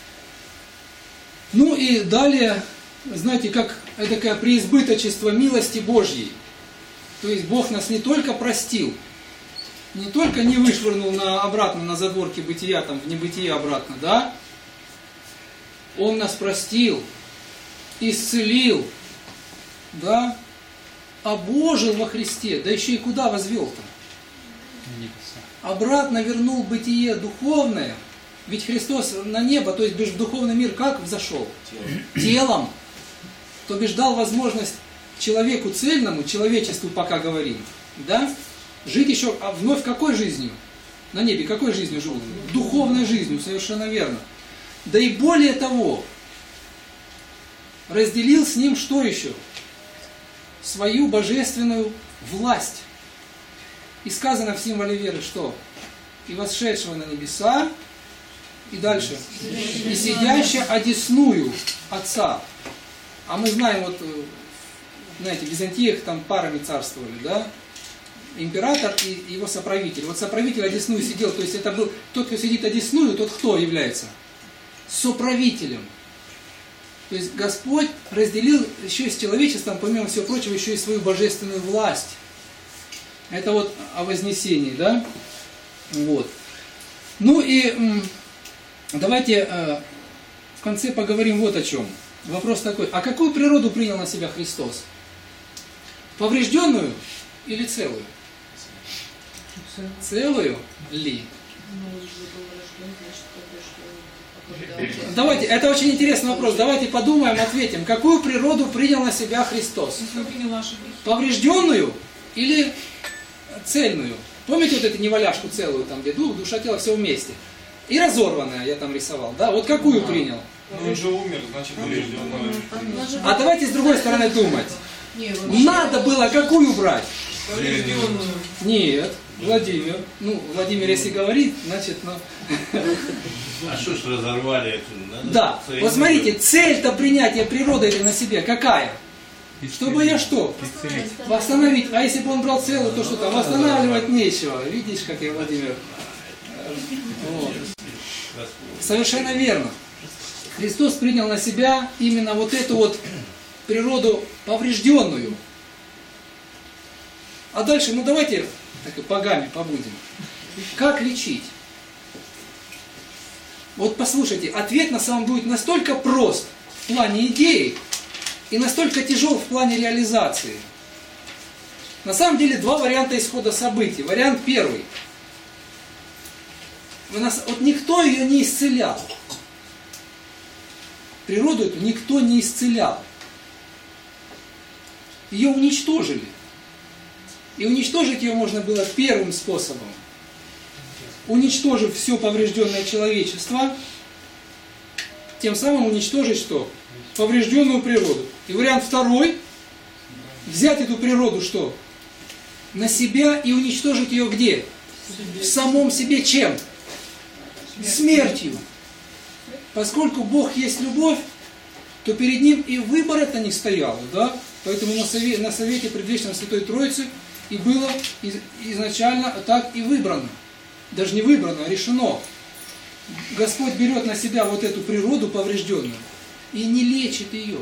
Speaker 2: Ну и далее, знаете, как такое преизбыточество милости Божьей. То есть Бог нас не только простил, не только не вышвырнул обратно на задворки бытия, там, в небытие обратно, да? Он нас простил, исцелил, да? Обожил во Христе, да еще и куда возвел-то? Обратно вернул бытие духовное. Ведь Христос на небо, то есть в духовный мир как взошел? Телом. То бишь дал возможность человеку цельному, человечеству пока говорим, да? Жить еще вновь какой жизнью? На небе какой жизнью жил? Духовной жизнью, совершенно верно. Да и более того, разделил с ним что еще? Свою божественную власть. И сказано в символе веры, что? И восшедшего на небеса, и дальше, и сидящего одесную Отца. А мы знаем, вот, знаете, в Византиях там парами царствовали, да? Император и его соправитель. Вот соправитель одесную сидел, то есть это был тот, кто сидит одесную, тот кто является? Соправителем. То есть Господь разделил еще с человечеством, помимо всего прочего, еще и свою божественную власть. Это вот о вознесении, да? Вот. Ну и давайте в конце поговорим вот о чем. Вопрос такой, а какую природу принял на себя Христос? Поврежденную или целую? Целую ли? Давайте, это очень интересный вопрос. Давайте подумаем, ответим. Какую природу принял на себя Христос? Поврежденную или цельную? Помните вот эту неваляшку целую, там где дух, душа, тело, все вместе? И разорванная я там рисовал, да? Вот какую принял?
Speaker 6: Ну, он же умер, значит, поврежденный.
Speaker 2: А давайте с другой стороны думать. Надо было какую брать? Нет, Владимир. Ну, Владимир, если говорит, значит, ну...
Speaker 3: А что ж разорвали это?
Speaker 2: Да, вот смотрите, цель-то принятия природы этой на себе какая? Чтобы я что? Восстановить. А если бы он брал целую, то что там? Восстанавливать нечего. Видишь, как я, Владимир? Вот. Совершенно верно. Христос принял на себя именно вот эту вот природу поврежденную. А дальше, ну давайте так и богами побудем. Как лечить? Вот послушайте, ответ на самом будет настолько прост в плане идеи и настолько тяжел в плане реализации. На самом деле два варианта исхода событий. Вариант первый. Вот никто ее не исцелял. Природу эту никто не исцелял. Ее уничтожили. И уничтожить ее можно было первым способом. Уничтожив все поврежденное человечество, тем самым уничтожить что? Поврежденную природу. И вариант второй, взять эту природу что? На себя и уничтожить ее где? В самом себе чем? Смертью. Поскольку Бог есть любовь, то перед Ним и выбора-то не стояло, да? Поэтому на совете предвечного Святой Троицы и было изначально так и выбрано. Даже не выбрано, а решено. Господь берет на себя вот эту природу поврежденную и не лечит ее.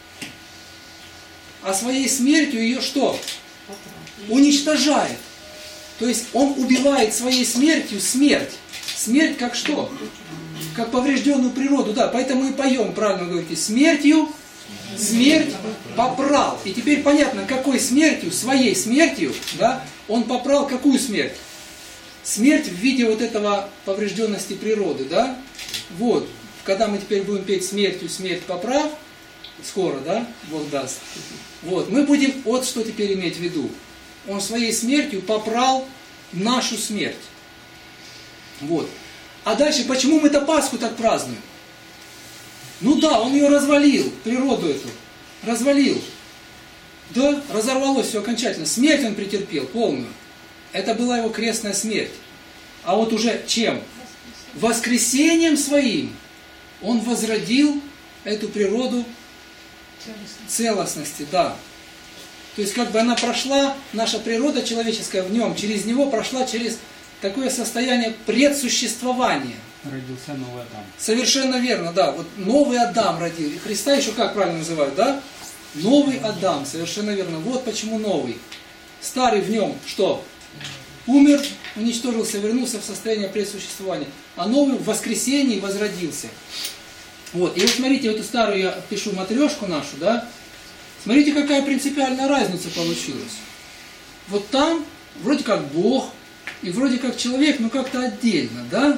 Speaker 2: А своей смертью ее что? Уничтожает. То есть Он убивает своей смертью смерть. Смерть как что? Как поврежденную природу. Да, поэтому и поем, правильно говорите, смертью смерть попрал. И теперь понятно, какой смертью, своей смертью, да, Он попрал какую смерть? Смерть в виде вот этого поврежденности природы, да? Вот, когда мы теперь будем петь смертью смерть поправ, скоро, да, Бог даст. Вот, мы будем вот что теперь иметь в виду. Он своей смертью попрал нашу смерть. Вот. А дальше, почему мы-то Пасху так празднуем? Ну да, Он ее развалил, природу эту. Развалил. Да, разорвалось все окончательно. Смерть Он претерпел полную. Это была Его крестная смерть. А вот уже чем? Воскресением Своим Он возродил эту природу целостности, да. То есть как бы она прошла, наша природа человеческая в Нем, через Него прошла через такое состояние предсуществования.
Speaker 1: Родился новый Адам.
Speaker 2: Совершенно верно, да. Вот новый Адам родил. И Христа еще как правильно называют, да? Новый Адам, совершенно верно. Вот почему новый. Старый в нем что? Умер, уничтожился, вернулся в состояние предсуществования. А новый в воскресении возродился. Вот. И вот смотрите, эту старую я пишу матрешку нашу, да? Смотрите, какая принципиальная разница получилась. Вот там вроде как Бог, и вроде как человек, но как-то отдельно, да?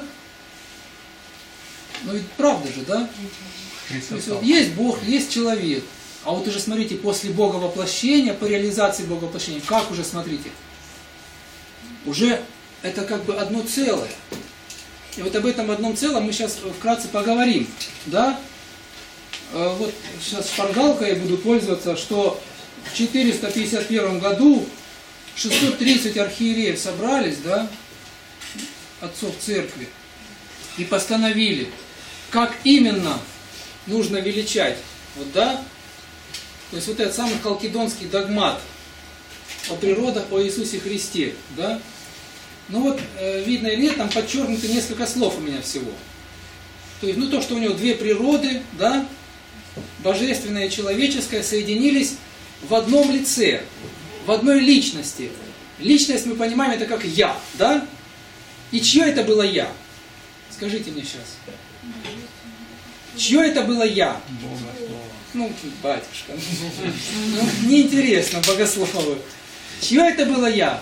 Speaker 2: Ну ведь правда же, да? То есть, вот есть Бог, есть человек. А вот уже смотрите, после Бога воплощения, по реализации Бога воплощения, как уже смотрите? Уже это как бы одно целое. И вот об этом одном целом мы сейчас вкратце поговорим, да? Вот сейчас шпаргалкой я буду пользоваться, что в 451 году 630 архиереев собрались, да, отцов церкви, и постановили, как именно нужно величать, вот, да, то есть вот этот самый халкидонский догмат о природах, о Иисусе Христе, да, ну вот, видно или нет, там подчеркнуто несколько слов у меня всего, то есть, ну то, что у него две природы, да, божественное и человеческое соединились в одном лице, в одной личности. Личность, мы понимаем, это как «я», да? И чье это было «я»? Скажите мне сейчас. Чье это было «я»? Ну, батюшка. Ну, неинтересно, богословы. Чье это было «я»?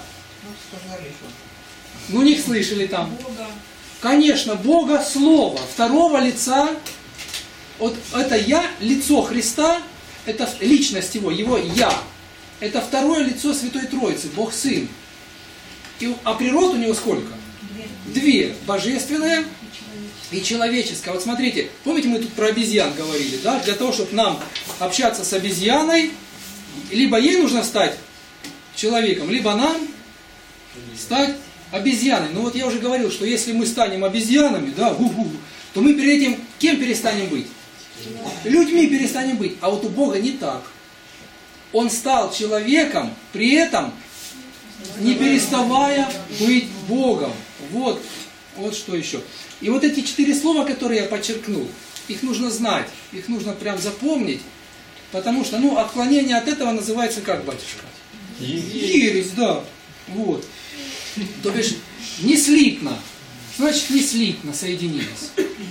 Speaker 2: Ну, не слышали там. Конечно, Бога Слово, второго лица. Вот это «я», лицо Христа, это личность Его «я». Это второе лицо Святой Троицы, Бог Сын. А природ у Него сколько? Две. Божественная и человеческая. Вот смотрите, помните, мы тут про обезьян говорили, да? Для того, чтобы нам общаться с обезьяной, либо ей нужно стать человеком, либо нам стать обезьяной. Ну вот я уже говорил, что если мы станем обезьянами, да, то мы перед этим кем перестанем быть? Людьми перестанем быть. А вот у Бога не так. Он стал человеком, при этом не переставая быть Богом. Вот что еще. И вот эти 4 слова, которые я подчеркнул, их нужно знать, их нужно прям запомнить, потому что, ну, отклонение от этого называется как, батюшка? Ересь, да. Вот. То бишь, не слитно. Значит, не слитно соединились.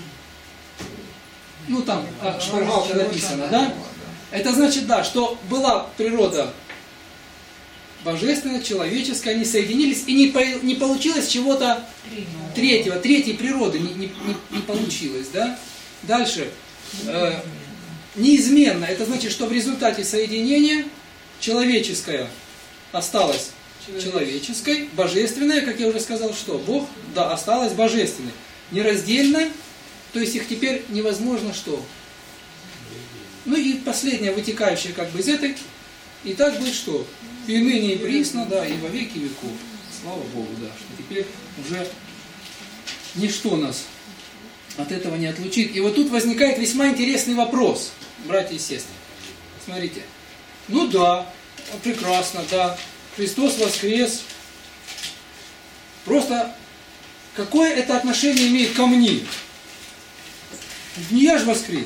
Speaker 2: Ну, там шпаргалка написано, да? Это значит, да, что была природа божественная, человеческая, они соединились, и не получилось чего-то третьего, третьей природы не получилось, да? Дальше. Неизменно. Это значит, что в результате соединения человеческое осталось человеческой, божественное, как я уже сказал, что Бог, да, осталось божественной. Нераздельно, то есть их теперь невозможно что? Ну и последнее, вытекающее как бы из этой, И так будет что? И ныне, и присно, да, и во веки веков. Слава Богу, да, что теперь уже ничто нас от этого не отлучит. И вот тут возникает весьма интересный вопрос, братья и сестры. Смотрите. Ну да, прекрасно, да. Христос воскрес. Просто какое это отношение имеет ко мне? Не я же воскрес.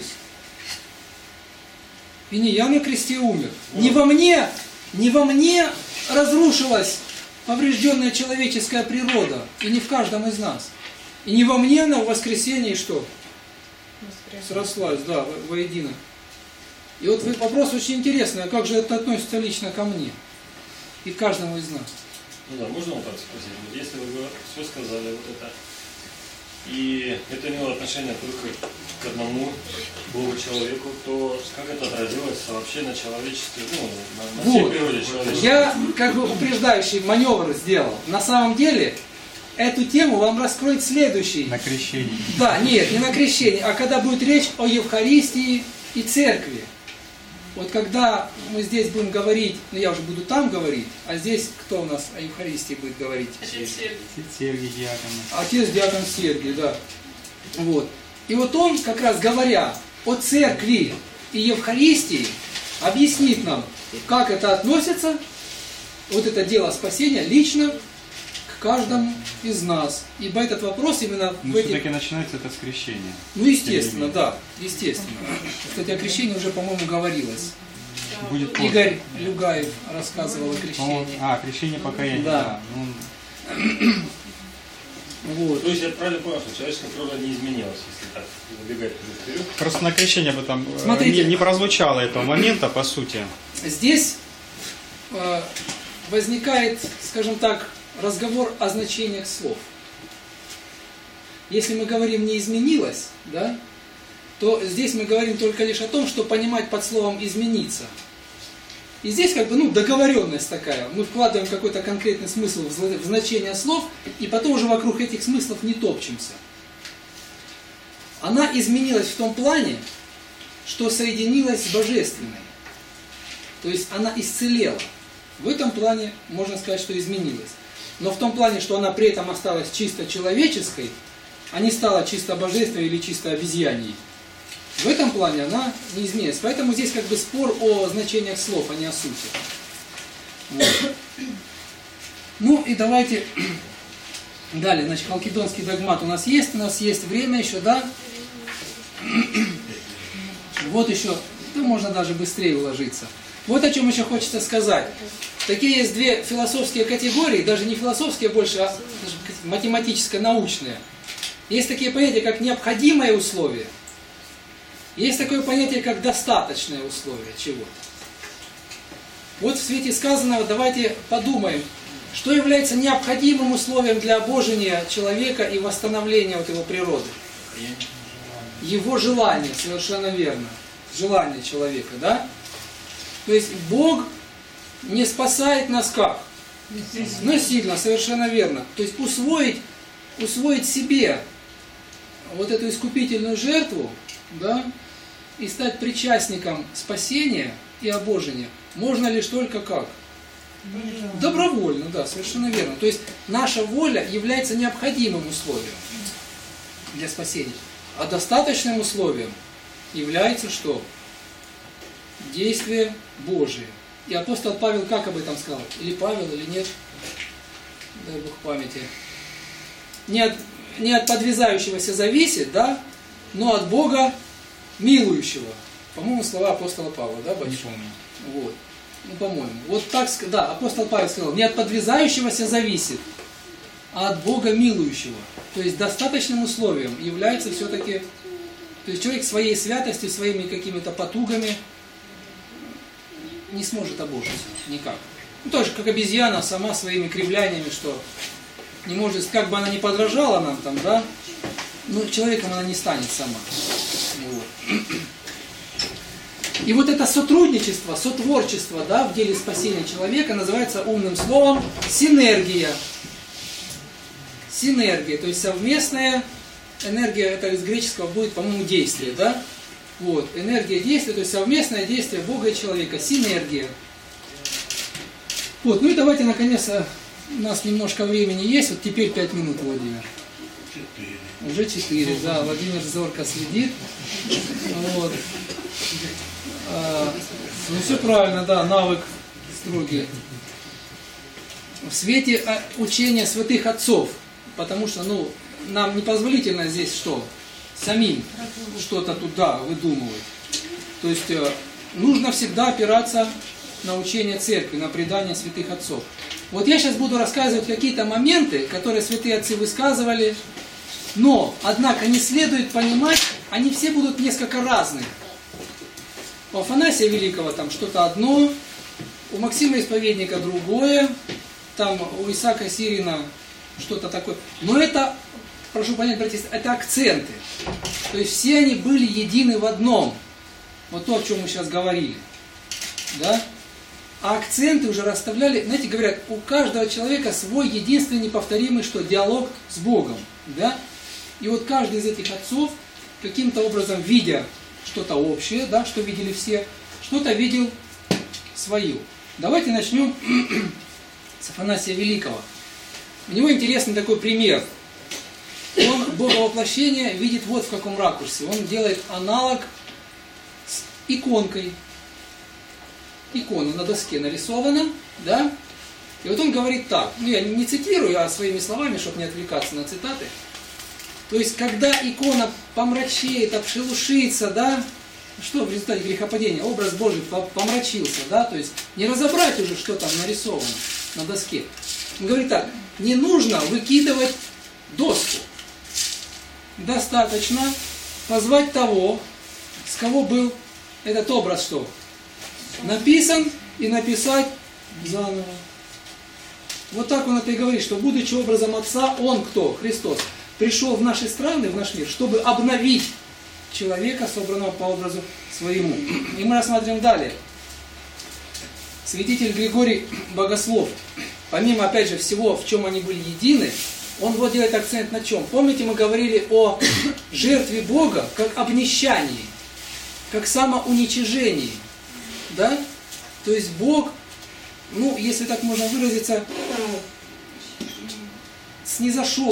Speaker 2: И не я на кресте умер. Не во мне разрушилась поврежденная человеческая природа. И не в каждом из нас. И не во мне она в воскресении что? Срослась, да, воедино. И вот вопрос очень интересный, а как же это относится лично ко мне? И к каждому из нас.
Speaker 6: Ну да, можно вот так спросить? Вот если вы все сказали вот это, и это имело отношение только к одному Богу человеку, то как это отразилось вообще на человечестве, ну, на всей природе человечества?
Speaker 2: Я как бы упреждающий маневр сделал. На самом деле, эту тему вам раскроет следующий.
Speaker 1: На крещении.
Speaker 2: Да, нет, не на крещении, а когда будет речь о Евхаристии и Церкви. Вот когда мы здесь будем говорить, ну я уже буду там говорить, а здесь кто у нас о Евхаристии будет говорить?
Speaker 5: Отец Сергий.
Speaker 1: Сергий диакон.
Speaker 2: Отец диакон Сергий, да. Вот. И вот он, как раз говоря о Церкви и Евхаристии, объяснит нам, как это относится, вот это дело спасения, лично к каждому из нас. Ибо этот вопрос именно
Speaker 1: Ну,
Speaker 2: в этих...
Speaker 1: все-таки начинается это с крещения.
Speaker 2: Ну, естественно, да, естественно. Кстати, о крещении уже, по-моему, говорилось.
Speaker 1: Будет поздно.
Speaker 2: Игорь Люгаев рассказывал о крещении.
Speaker 1: Крещение покаяния.
Speaker 2: Да. Вот.
Speaker 6: То есть я правильно понял, что человеческая природа не изменилась, если так забегать вперед?
Speaker 1: Просто на крещение об этом
Speaker 2: Смотрите.
Speaker 1: не прозвучало этого момента, по сути.
Speaker 2: Здесь возникает, скажем так, разговор о значениях слов. Если мы говорим «не изменилось», да, то здесь мы говорим только лишь о том, что понимать под словом «измениться». И здесь как бы договоренность такая. Мы вкладываем какой-то конкретный смысл в значение слов, и потом уже вокруг этих смыслов не топчемся. Она изменилась в том плане, что соединилась с Божественной. То есть она исцелела. В этом плане можно сказать, что изменилась. Но в том плане, что она при этом осталась чисто человеческой, а не стала чисто божественной или чисто обезьяньей. В этом плане она не изменилась. Поэтому здесь как бы спор о значениях слов, а не о сути. Вот. Ну и давайте далее. Значит, халкидонский догмат у нас есть время еще, да? Вот еще, да можно даже быстрее уложиться. Вот о чем еще хочется сказать. Такие есть две философские категории, даже не философские больше, а математическо-научные. Есть такие понятия, как необходимое условие. Есть такое понятие, как достаточное условие чего-то. Вот в свете сказанного давайте подумаем, что является необходимым условием для обожения человека и восстановления вот его природы. Его желание, совершенно верно. Желание человека, да? То есть Бог не спасает нас как? Насильно, совершенно верно. То есть усвоить себе вот эту искупительную жертву, да, и стать причастником спасения и обожения можно лишь только как? Добровольно, да, совершенно верно. То есть наша воля является необходимым условием для спасения. А достаточным условием является что? Действие Божие. И апостол Павел как об этом сказал? Или Павел, или нет? Дай Бог памяти. Не от подвязающегося зависит, да, но от Бога милующего. По-моему, слова апостола Павла, да, батюшка?
Speaker 1: Не помню.
Speaker 2: Вот. Ну, по-моему. Вот так, да, апостол Павел сказал, не от подвязающегося зависит, а от Бога милующего. То есть достаточным условием является все-таки, то есть человек своей святостью, своими какими-то потугами не сможет обожиться никак. Ну, тоже как обезьяна сама своими кривляниями, что не может, как бы она ни подражала нам там, да, но человеком она не станет сама. Вот. И вот это сотрудничество, сотворчество, да, в деле спасения человека называется умным словом синергия. Синергия, то есть совместная энергия, это из греческого будет, по-моему, действие, да? Вот, энергия действия, то есть совместное действие Бога и человека, синергия. Вот, ну и давайте, наконец, у нас немножко времени есть. Вот теперь 5 минут, Владимир.
Speaker 3: 4.
Speaker 2: Уже 4, да. Владимир зорко следит. Вот. Ну все правильно, да, навык строгий. В свете учения святых отцов, потому что, ну, нам непозволительно здесь что? Самим что-то туда выдумывать. То есть нужно всегда опираться на учение церкви, на предание святых отцов. Вот я сейчас буду рассказывать какие-то моменты, которые святые отцы высказывали, но, однако, не следует понимать, они все будут несколько разные. У Афанасия Великого там что-то одно, у Максима Исповедника другое, там у Исаака Сирина что-то такое. Но это, прошу понять, братья, это акценты. То есть все они были едины в одном. Вот то, о чем мы сейчас говорили. Да? А акценты уже расставляли, знаете, говорят, у каждого человека свой единственный неповторимый что? Диалог с Богом. Да? И вот каждый из этих отцов, каким-то образом видя что-то общее, да, что видели все, что-то видел свою. Давайте начнем с Афанасия Великого. У него интересный такой пример. Он Боговоплощение видит вот в каком ракурсе. Он делает аналог с иконкой. Икона на доске нарисована, да? И вот он говорит так, ну я не цитирую, а своими словами, чтобы не отвлекаться на цитаты. То есть, когда икона помрачеет, обшелушится, да, что в результате грехопадения? Образ Божий помрачился, да, то есть, не разобрать уже, что там нарисовано на доске. Он говорит так, не нужно выкидывать доску. Достаточно позвать того, с кого был этот образ, что? Написан, и написать заново. Вот так он это и говорит, что будучи образом Отца, Он кто? Христос. Пришел в наши страны, в наш мир, чтобы обновить человека, собранного по образу своему. И мы рассмотрим далее. Святитель Григорий Богослов, помимо, опять же, всего, в чем они были едины, он вот делает акцент на чем? Помните, мы говорили о жертве Бога как обнищании, как самоуничижении. Да? То есть Бог, ну, если так можно выразиться, снизошел,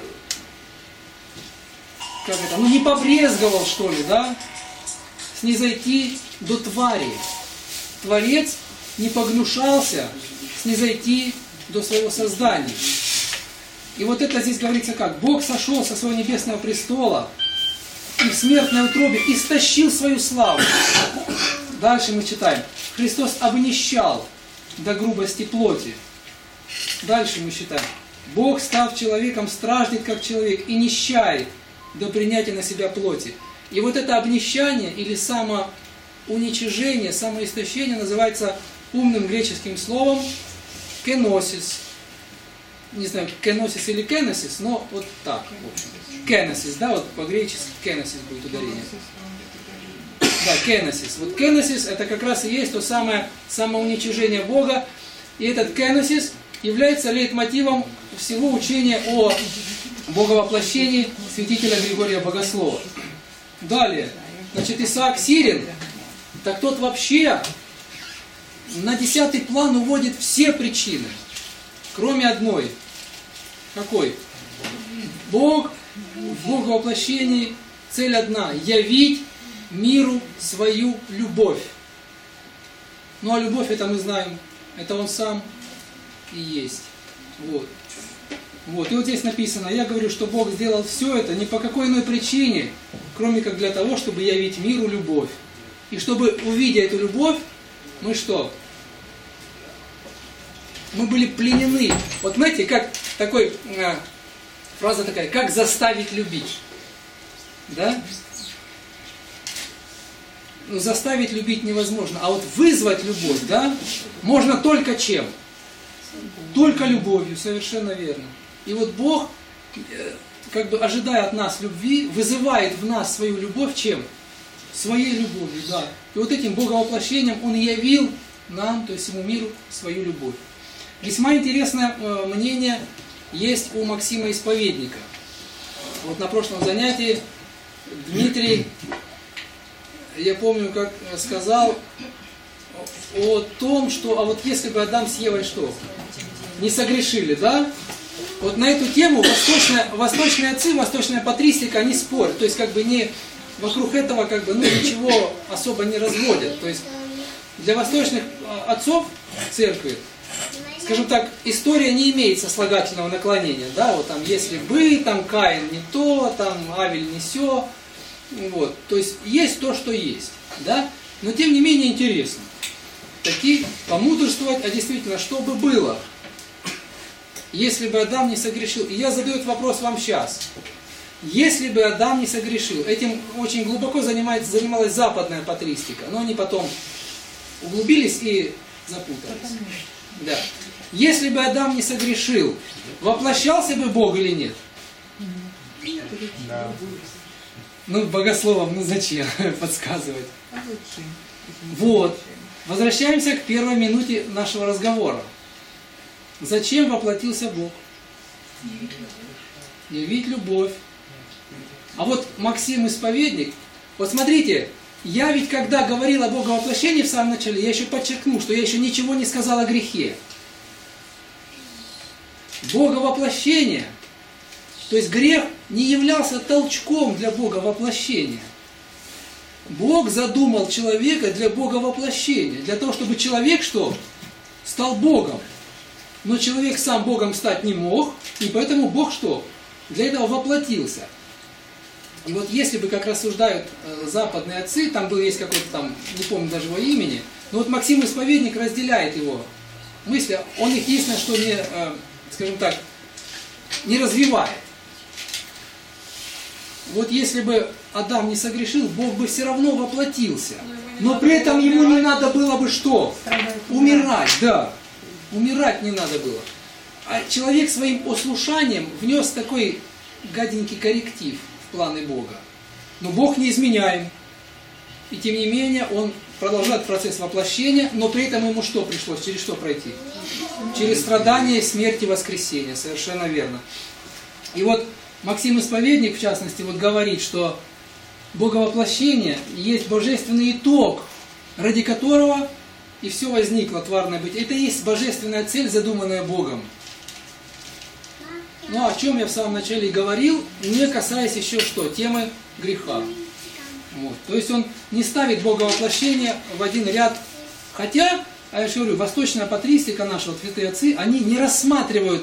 Speaker 2: как это, ну не побрезговал, что ли, да, снизойти до твари. Творец не погнушался снизойти до своего создания. И вот это здесь говорится как? Бог сошел со своего небесного престола и в смертной утробе истощил свою славу. Дальше мы читаем. Христос обнищал до грубости плоти. Дальше мы читаем. Бог, став человеком, страждет как человек и нищает до принятия на себя плоти. И вот это обнищание или самоуничижение, самоистощение называется умным греческим словом кеносис. Не знаю, кеносис или кеносис, но вот так. В общем. Кеносис, да, вот по-гречески кеносис будет ударение. Да, кеносис. Вот кеносис это как раз и есть то самое самоуничижение Бога. И этот кеносис является лейтмотивом всего учения о Боговоплощении святителя Григория Богослова. Далее, значит, Исаак Сирин, так тот вообще на 10-й план уводит все причины, кроме одной. Какой? Бог в Боговоплощении цель одна – явить миру свою любовь. Ну а любовь это мы знаем, это Он сам и есть. Вот. Вот. И вот здесь написано, я говорю, что Бог сделал все это не по какой иной причине, кроме как для того, чтобы явить миру любовь. И чтобы, увидя эту любовь, мы что? Мы были пленены. Вот знаете, как такой, фраза такая, как заставить любить. Да? Ну, заставить любить невозможно. А вот вызвать любовь, да, можно только чем? Только любовью, совершенно верно. И вот Бог, как бы ожидая от нас любви, вызывает в нас свою любовь чем? Своей любовью, да. И вот этим Боговоплощением Он явил нам, то есть всему миру, свою любовь. Весьма интересное мнение есть у Максима Исповедника. Вот на прошлом занятии Дмитрий, я помню, как сказал, о том, что, а вот если бы Адам с Евой что? Не согрешили, да? Вот на эту тему восточные отцы, восточная патристика, они спорят. То есть как бы не вокруг этого как бы, ну, ничего особо не разводят. То есть для восточных отцов церкви, скажем так, история не имеет сослагательного наклонения. Да? Вот там если бы, там Каин не то, там Авель не сё. Вот. То есть есть то, что есть. Да? Но тем не менее интересно. Таки помудрствовать, а действительно, что бы было, если бы Адам не согрешил. И я задаю этот вопрос вам сейчас. Если бы Адам не согрешил, этим очень глубоко занималась западная патристика, но они потом углубились и запутались. Да. Если бы Адам не согрешил, воплощался бы Бог или нет?
Speaker 1: Да.
Speaker 2: Ну, богословам, ну зачем подсказывать? Вот. Возвращаемся к первой минуте нашего разговора. Зачем воплотился Бог? Явить любовь. А вот Максим Исповедник, вот смотрите, я ведь когда говорил о Боговоплощении в самом начале, я еще подчеркнул, что я еще ничего не сказал о грехе. Боговоплощение, то есть грех не являлся толчком для Боговоплощения. Бог задумал человека для Боговоплощения, для того, чтобы человек что? Стал Богом. Но человек сам Богом стать не мог, и поэтому Бог что? Для этого воплотился. И вот если бы, как рассуждают западные отцы, там есть какой-то там, не помню даже его имени, но вот Максим Исповедник разделяет его мысли, он их единственное, что не, скажем так, не развивает. Вот если бы Адам не согрешил, Бог бы все равно воплотился. Но при этом ему не надо было бы что? Умирать, да. Умирать не надо было. А человек своим ослушанием внес такой гаденький корректив в планы Бога. Но Бог не изменяем. И тем не менее, он продолжает процесс воплощения, но при этом ему что пришлось? Через что пройти? Через страдания, смерть и воскресение. Совершенно верно. И вот Максим Исповедник, в частности, вот говорит, что Боговоплощение есть божественный итог, ради которого и все возникло тварное быть. Это и есть божественная цель, задуманная Богом. Ну, о чем я в самом начале и говорил, не касаясь еще что? Темы греха. Вот. То есть он не ставит Боговоплощение в один ряд. Хотя, а я же говорю, восточная патристика наша, вот святые отцы, они не рассматривают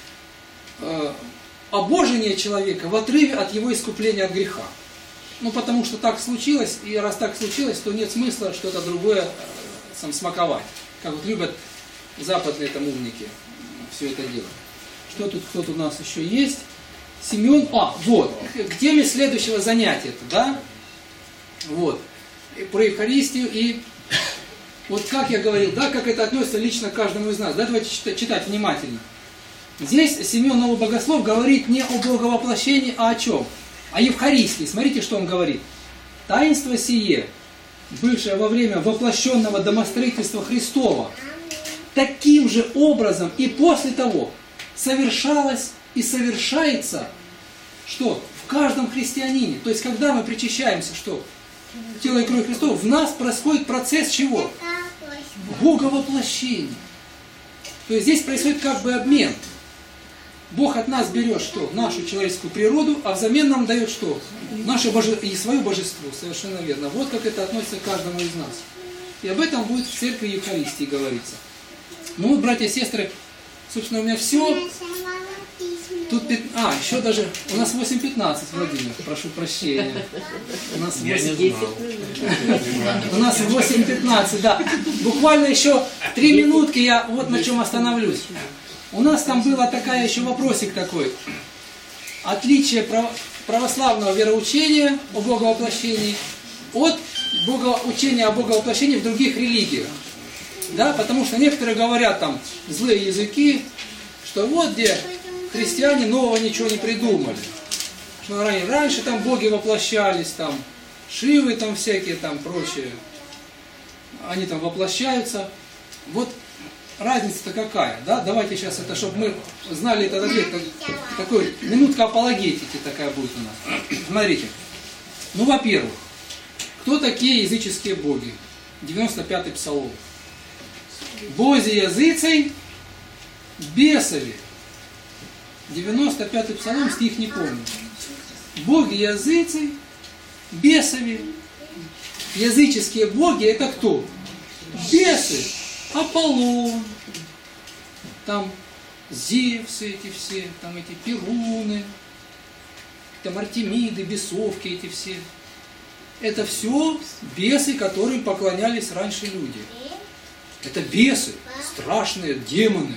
Speaker 2: обожение человека в отрыве от его искупления от греха. Ну, потому что так случилось, и раз так случилось, то нет смысла что-то другое смаковать. Как вот любят западные там умники все это делать. Что тут, кто-то у нас еще есть? Семен, вот, к теме следующего занятия, да? Вот, про Евхаристию и вот как я говорил, да, как это относится лично к каждому из нас. Да, давайте читать внимательно. Здесь Семен Новый Богослов говорит не о Боговоплощении, а о чем? О Евхаристии. Смотрите, что он говорит. Таинство сие, бывшее во время воплощенного домостроительства Христова, таким же образом и после того совершалось и совершается, что? В каждом христианине. То есть, когда мы причащаемся, что? Тело и кровь Христова, в нас происходит процесс чего? Боговоплощения. То есть, здесь происходит как бы обмен. Бог от нас берет что? Нашу человеческую природу, а взамен нам дает что? Наше и свое божество. Совершенно верно. Вот как это относится к каждому из нас. И об этом будет в церкви Евхаристии говориться. Ну вот, братья и сестры, собственно, у меня все. Тут еще даже у нас 8:15, Владимир, прошу прощения. У нас 8:15, да. Буквально еще 3 минутки, я вот на чем остановлюсь. У нас там была такая еще вопросик такой. Отличие православного вероучения о Боговоплощении от учения о Боговоплощении в других религиях. Да, потому что некоторые говорят там злые языки, что вот где христиане нового ничего не придумали. Что раньше там боги воплощались, там Шивы там всякие там прочие. Они там воплощаются. Вот разница-то какая, да? Давайте сейчас это, чтобы мы знали этот ответ, такой минутка апологетики такая будет у нас. Смотрите. Ну, во-первых, кто такие языческие боги? 95-й псалом. Бози языцей, бесови. 95-й псалом, стих не помню. Боги языцей, бесови. Языческие боги это кто? Бесы. Аполлон. Там Зевсы эти все, там эти Перуны, там Артемиды, бесовки эти все. Это все бесы, которым поклонялись раньше люди. Это бесы, страшные демоны,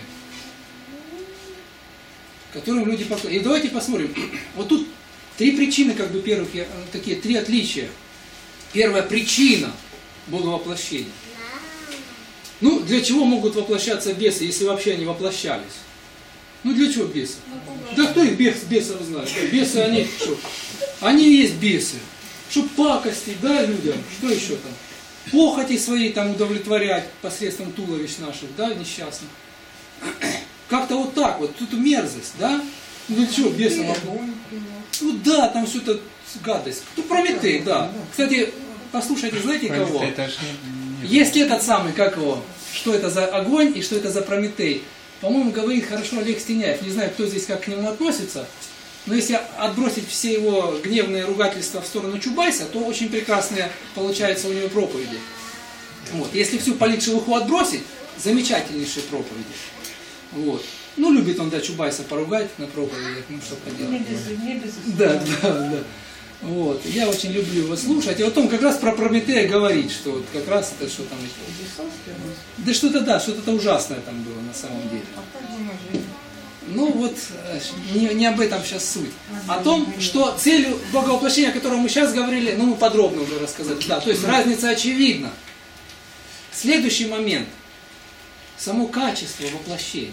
Speaker 2: которым люди поклонялись. И давайте посмотрим. Вот тут три причины, как бы первых, такие три отличия. Первая причина Боговоплощения. Ну, для чего могут воплощаться бесы, если вообще они воплощались? Ну, для чего бесы? Да кто их бесов знает? Бесы, они что? Они и есть бесы. Чтоб пакостить, да, людям? Что еще там? Похоти свои там удовлетворять посредством туловищ наших, да, несчастных. Как-то вот так вот, тут мерзость, да? Ну, для чего бесов? Ну, да, там что-то гадость. Ну, Прометей, да. Кстати, послушайте, знаете кого? Есть этот самый, как его, что это за огонь и что это за Прометей. По-моему, говорит хорошо Олег Стеняев. Не знаю, кто здесь как к нему относится. Но если отбросить все его гневные ругательства в сторону Чубайса, то очень прекрасные получаются у него проповеди. Вот. Если всю политшелуху отбросить, замечательнейшие проповеди. Вот. Ну, любит он, да, Чубайса поругать на проповедях, ну, что поделать. Да. Вот. Я очень люблю его слушать. И вот он как раз про Прометея говорит, что вот как раз это что там... Да, что-то ужасное там было на самом деле. Ну вот, не об этом сейчас суть. О том, что целью Боговоплощения, о котором мы сейчас говорили, ну мы подробно уже рассказали. Да, то есть разница очевидна. Следующий момент. Само качество воплощения.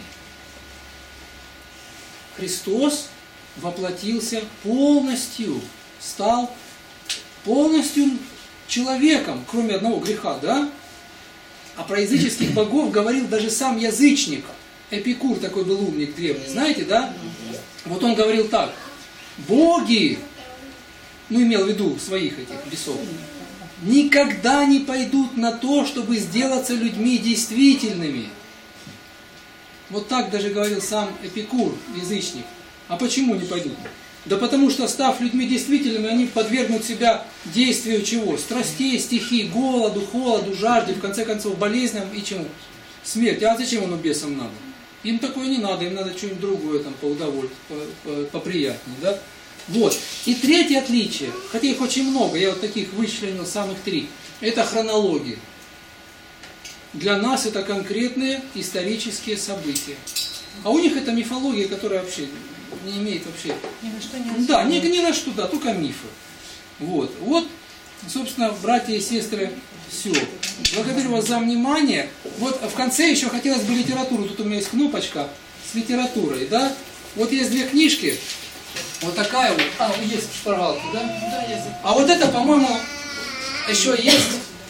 Speaker 2: Христос воплотился полностью, стал полностью человеком, кроме одного греха, да? А про языческих богов говорил даже сам язычник. Эпикур такой был умник древний, знаете, да? Вот он говорил так: боги, ну имел в виду своих этих бесов, никогда не пойдут на то, чтобы сделаться людьми действительными. Вот так даже говорил сам Эпикур, язычник. А почему не пойдут? Да потому что, став людьми действительными, они подвергнут себя действию чего? Страстей, стихий, голоду, холоду, жажде, в конце концов, болезням и чему? Смерти. А зачем оно бесам надо? Им такое не надо, им надо что-нибудь другое там поприятнее, да? Вот. И третье отличие, хотя их очень много, я вот таких вычленил самых три, это хронология. Для нас это конкретные исторические события. А у них это мифология, которая вообще не имеет вообще...
Speaker 4: Ни на что не
Speaker 2: Да, ни на что, да, только мифы. Вот, собственно, братья и сестры, все. Благодарю вас за внимание. Вот в конце еще хотелось бы литературу. Тут у меня есть кнопочка с литературой, да? Вот есть две книжки. Вот такая вот. Есть шпаргалка, да? Да, есть. А вот это, по-моему, еще есть.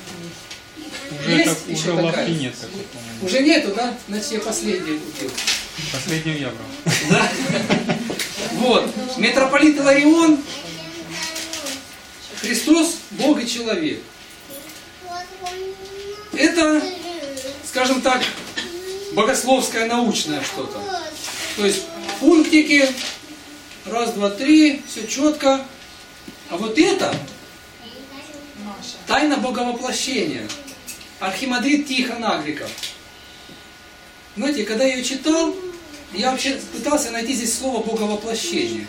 Speaker 1: Уже лавки нет такой, по-моему.
Speaker 2: Уже нету, да? Значит, я последнюю купил.
Speaker 1: Последнюю я брал.
Speaker 2: Да? Вот. Митрополит Иларион. Христос, Бог и человек. Это, скажем так, богословское научное что-то. То есть пунктики, раз, два, три, все четко. А вот это тайна Боговоплощения. Архимандрит Тихон Агриков. Знаете, когда я ее читал, я вообще пытался найти здесь слово Боговоплощение.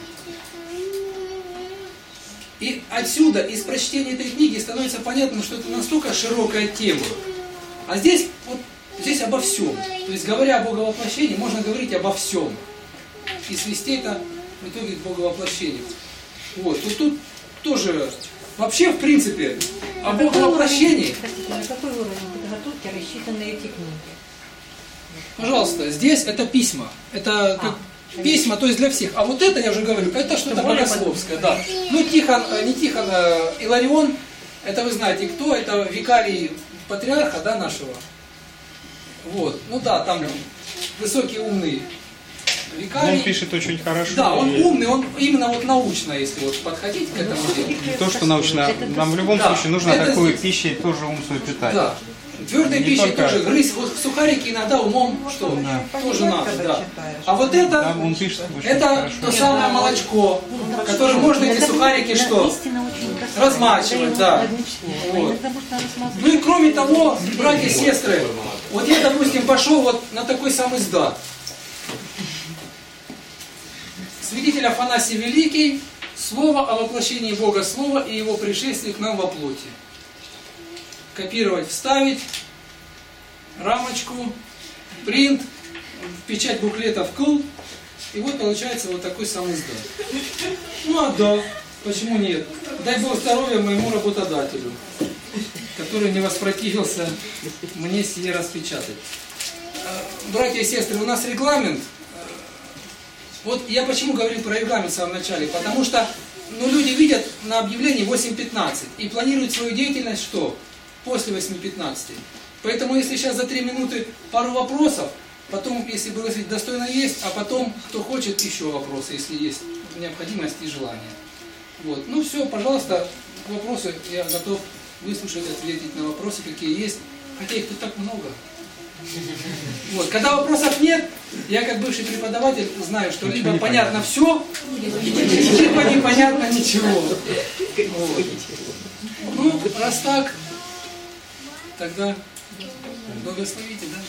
Speaker 2: И отсюда, из прочтения этой книги, становится понятно, что это настолько широкая тема. А здесь, вот, здесь обо всем. То есть, говоря о Боговоплощении, можно говорить обо всем. И свести это в итоге к Боговоплощению. Вот, тут тоже, вообще, в принципе, о Боговоплощении...
Speaker 4: На какой уровень подготовки рассчитаны эти книги?
Speaker 2: Пожалуйста, здесь это письма. Это как письма, то есть для всех. А вот это, я уже говорю, это что-то богословское. Да. Ну, Иларион, это вы знаете кто, это викарий патриарха, да, нашего. Вот. Ну да, там высокий умный викарий.
Speaker 1: Он пишет очень хорошо.
Speaker 2: Да, он умный, он именно вот научно, если вот подходить к этому делу.
Speaker 1: Не то, что научно, нам в любом случае нужно
Speaker 2: это
Speaker 1: такую
Speaker 2: здесь.
Speaker 1: пищей тоже ум свой питать.
Speaker 2: Да. Твердой
Speaker 1: Не
Speaker 2: пищей
Speaker 1: только-
Speaker 2: тоже грызть сухарики иногда умом что? Тоже надо, да. А вот это,
Speaker 1: Там он пишет очень
Speaker 2: это
Speaker 1: хорошо.
Speaker 2: то самое молочко, которое можно эти сухарики что?
Speaker 4: Истина очень красивая.
Speaker 2: Размачивать, да.
Speaker 4: Одним словом.
Speaker 2: Вот.
Speaker 4: Иногда можно размазать.
Speaker 2: Ну и кроме того, братья и сестры, вот я, допустим, пошел вот на такой самый сдат. Святитель Афанасий Великий, слово о воплощении Бога Слова и его пришествии к нам во плоти. Копировать, вставить, рамочку, принт, печать буклета вкл, и вот получается вот такой самый сдат. Ну а да, почему нет? Дай Бог здоровья моему работодателю, который не воспротивился мне сие распечатать. Братья и сестры, у нас регламент. Вот я почему говорил про регламент в самом начале, потому что люди видят на объявлении 8:15 и планируют свою деятельность что? После 8:15. Поэтому если сейчас за 3 минуты пару вопросов, потом, если было достойно есть, а потом, кто хочет, еще вопросы, если есть необходимость и желание. Вот. Ну все, пожалуйста, вопросы, я готов выслушать, ответить на вопросы, какие есть. Хотя их тут так много. Вот. Когда вопросов нет, я как бывший преподаватель знаю, что либо понятно все, либо непонятно ничего. Вот. Ну, раз так, тогда благословите, да?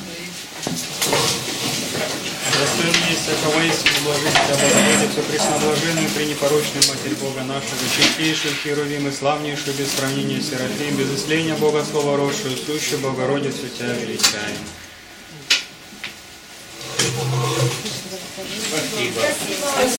Speaker 1: Достойно есть всякого истины, блаженная Богородицу, пресноблаженную, пренепорочную Матерь Бога нашего, чистейшую Херувим и славнейшую, без сравнения Серафим, без исления Бога Слова росшую, сущую Богородицу Тебя величаем.
Speaker 3: Спасибо.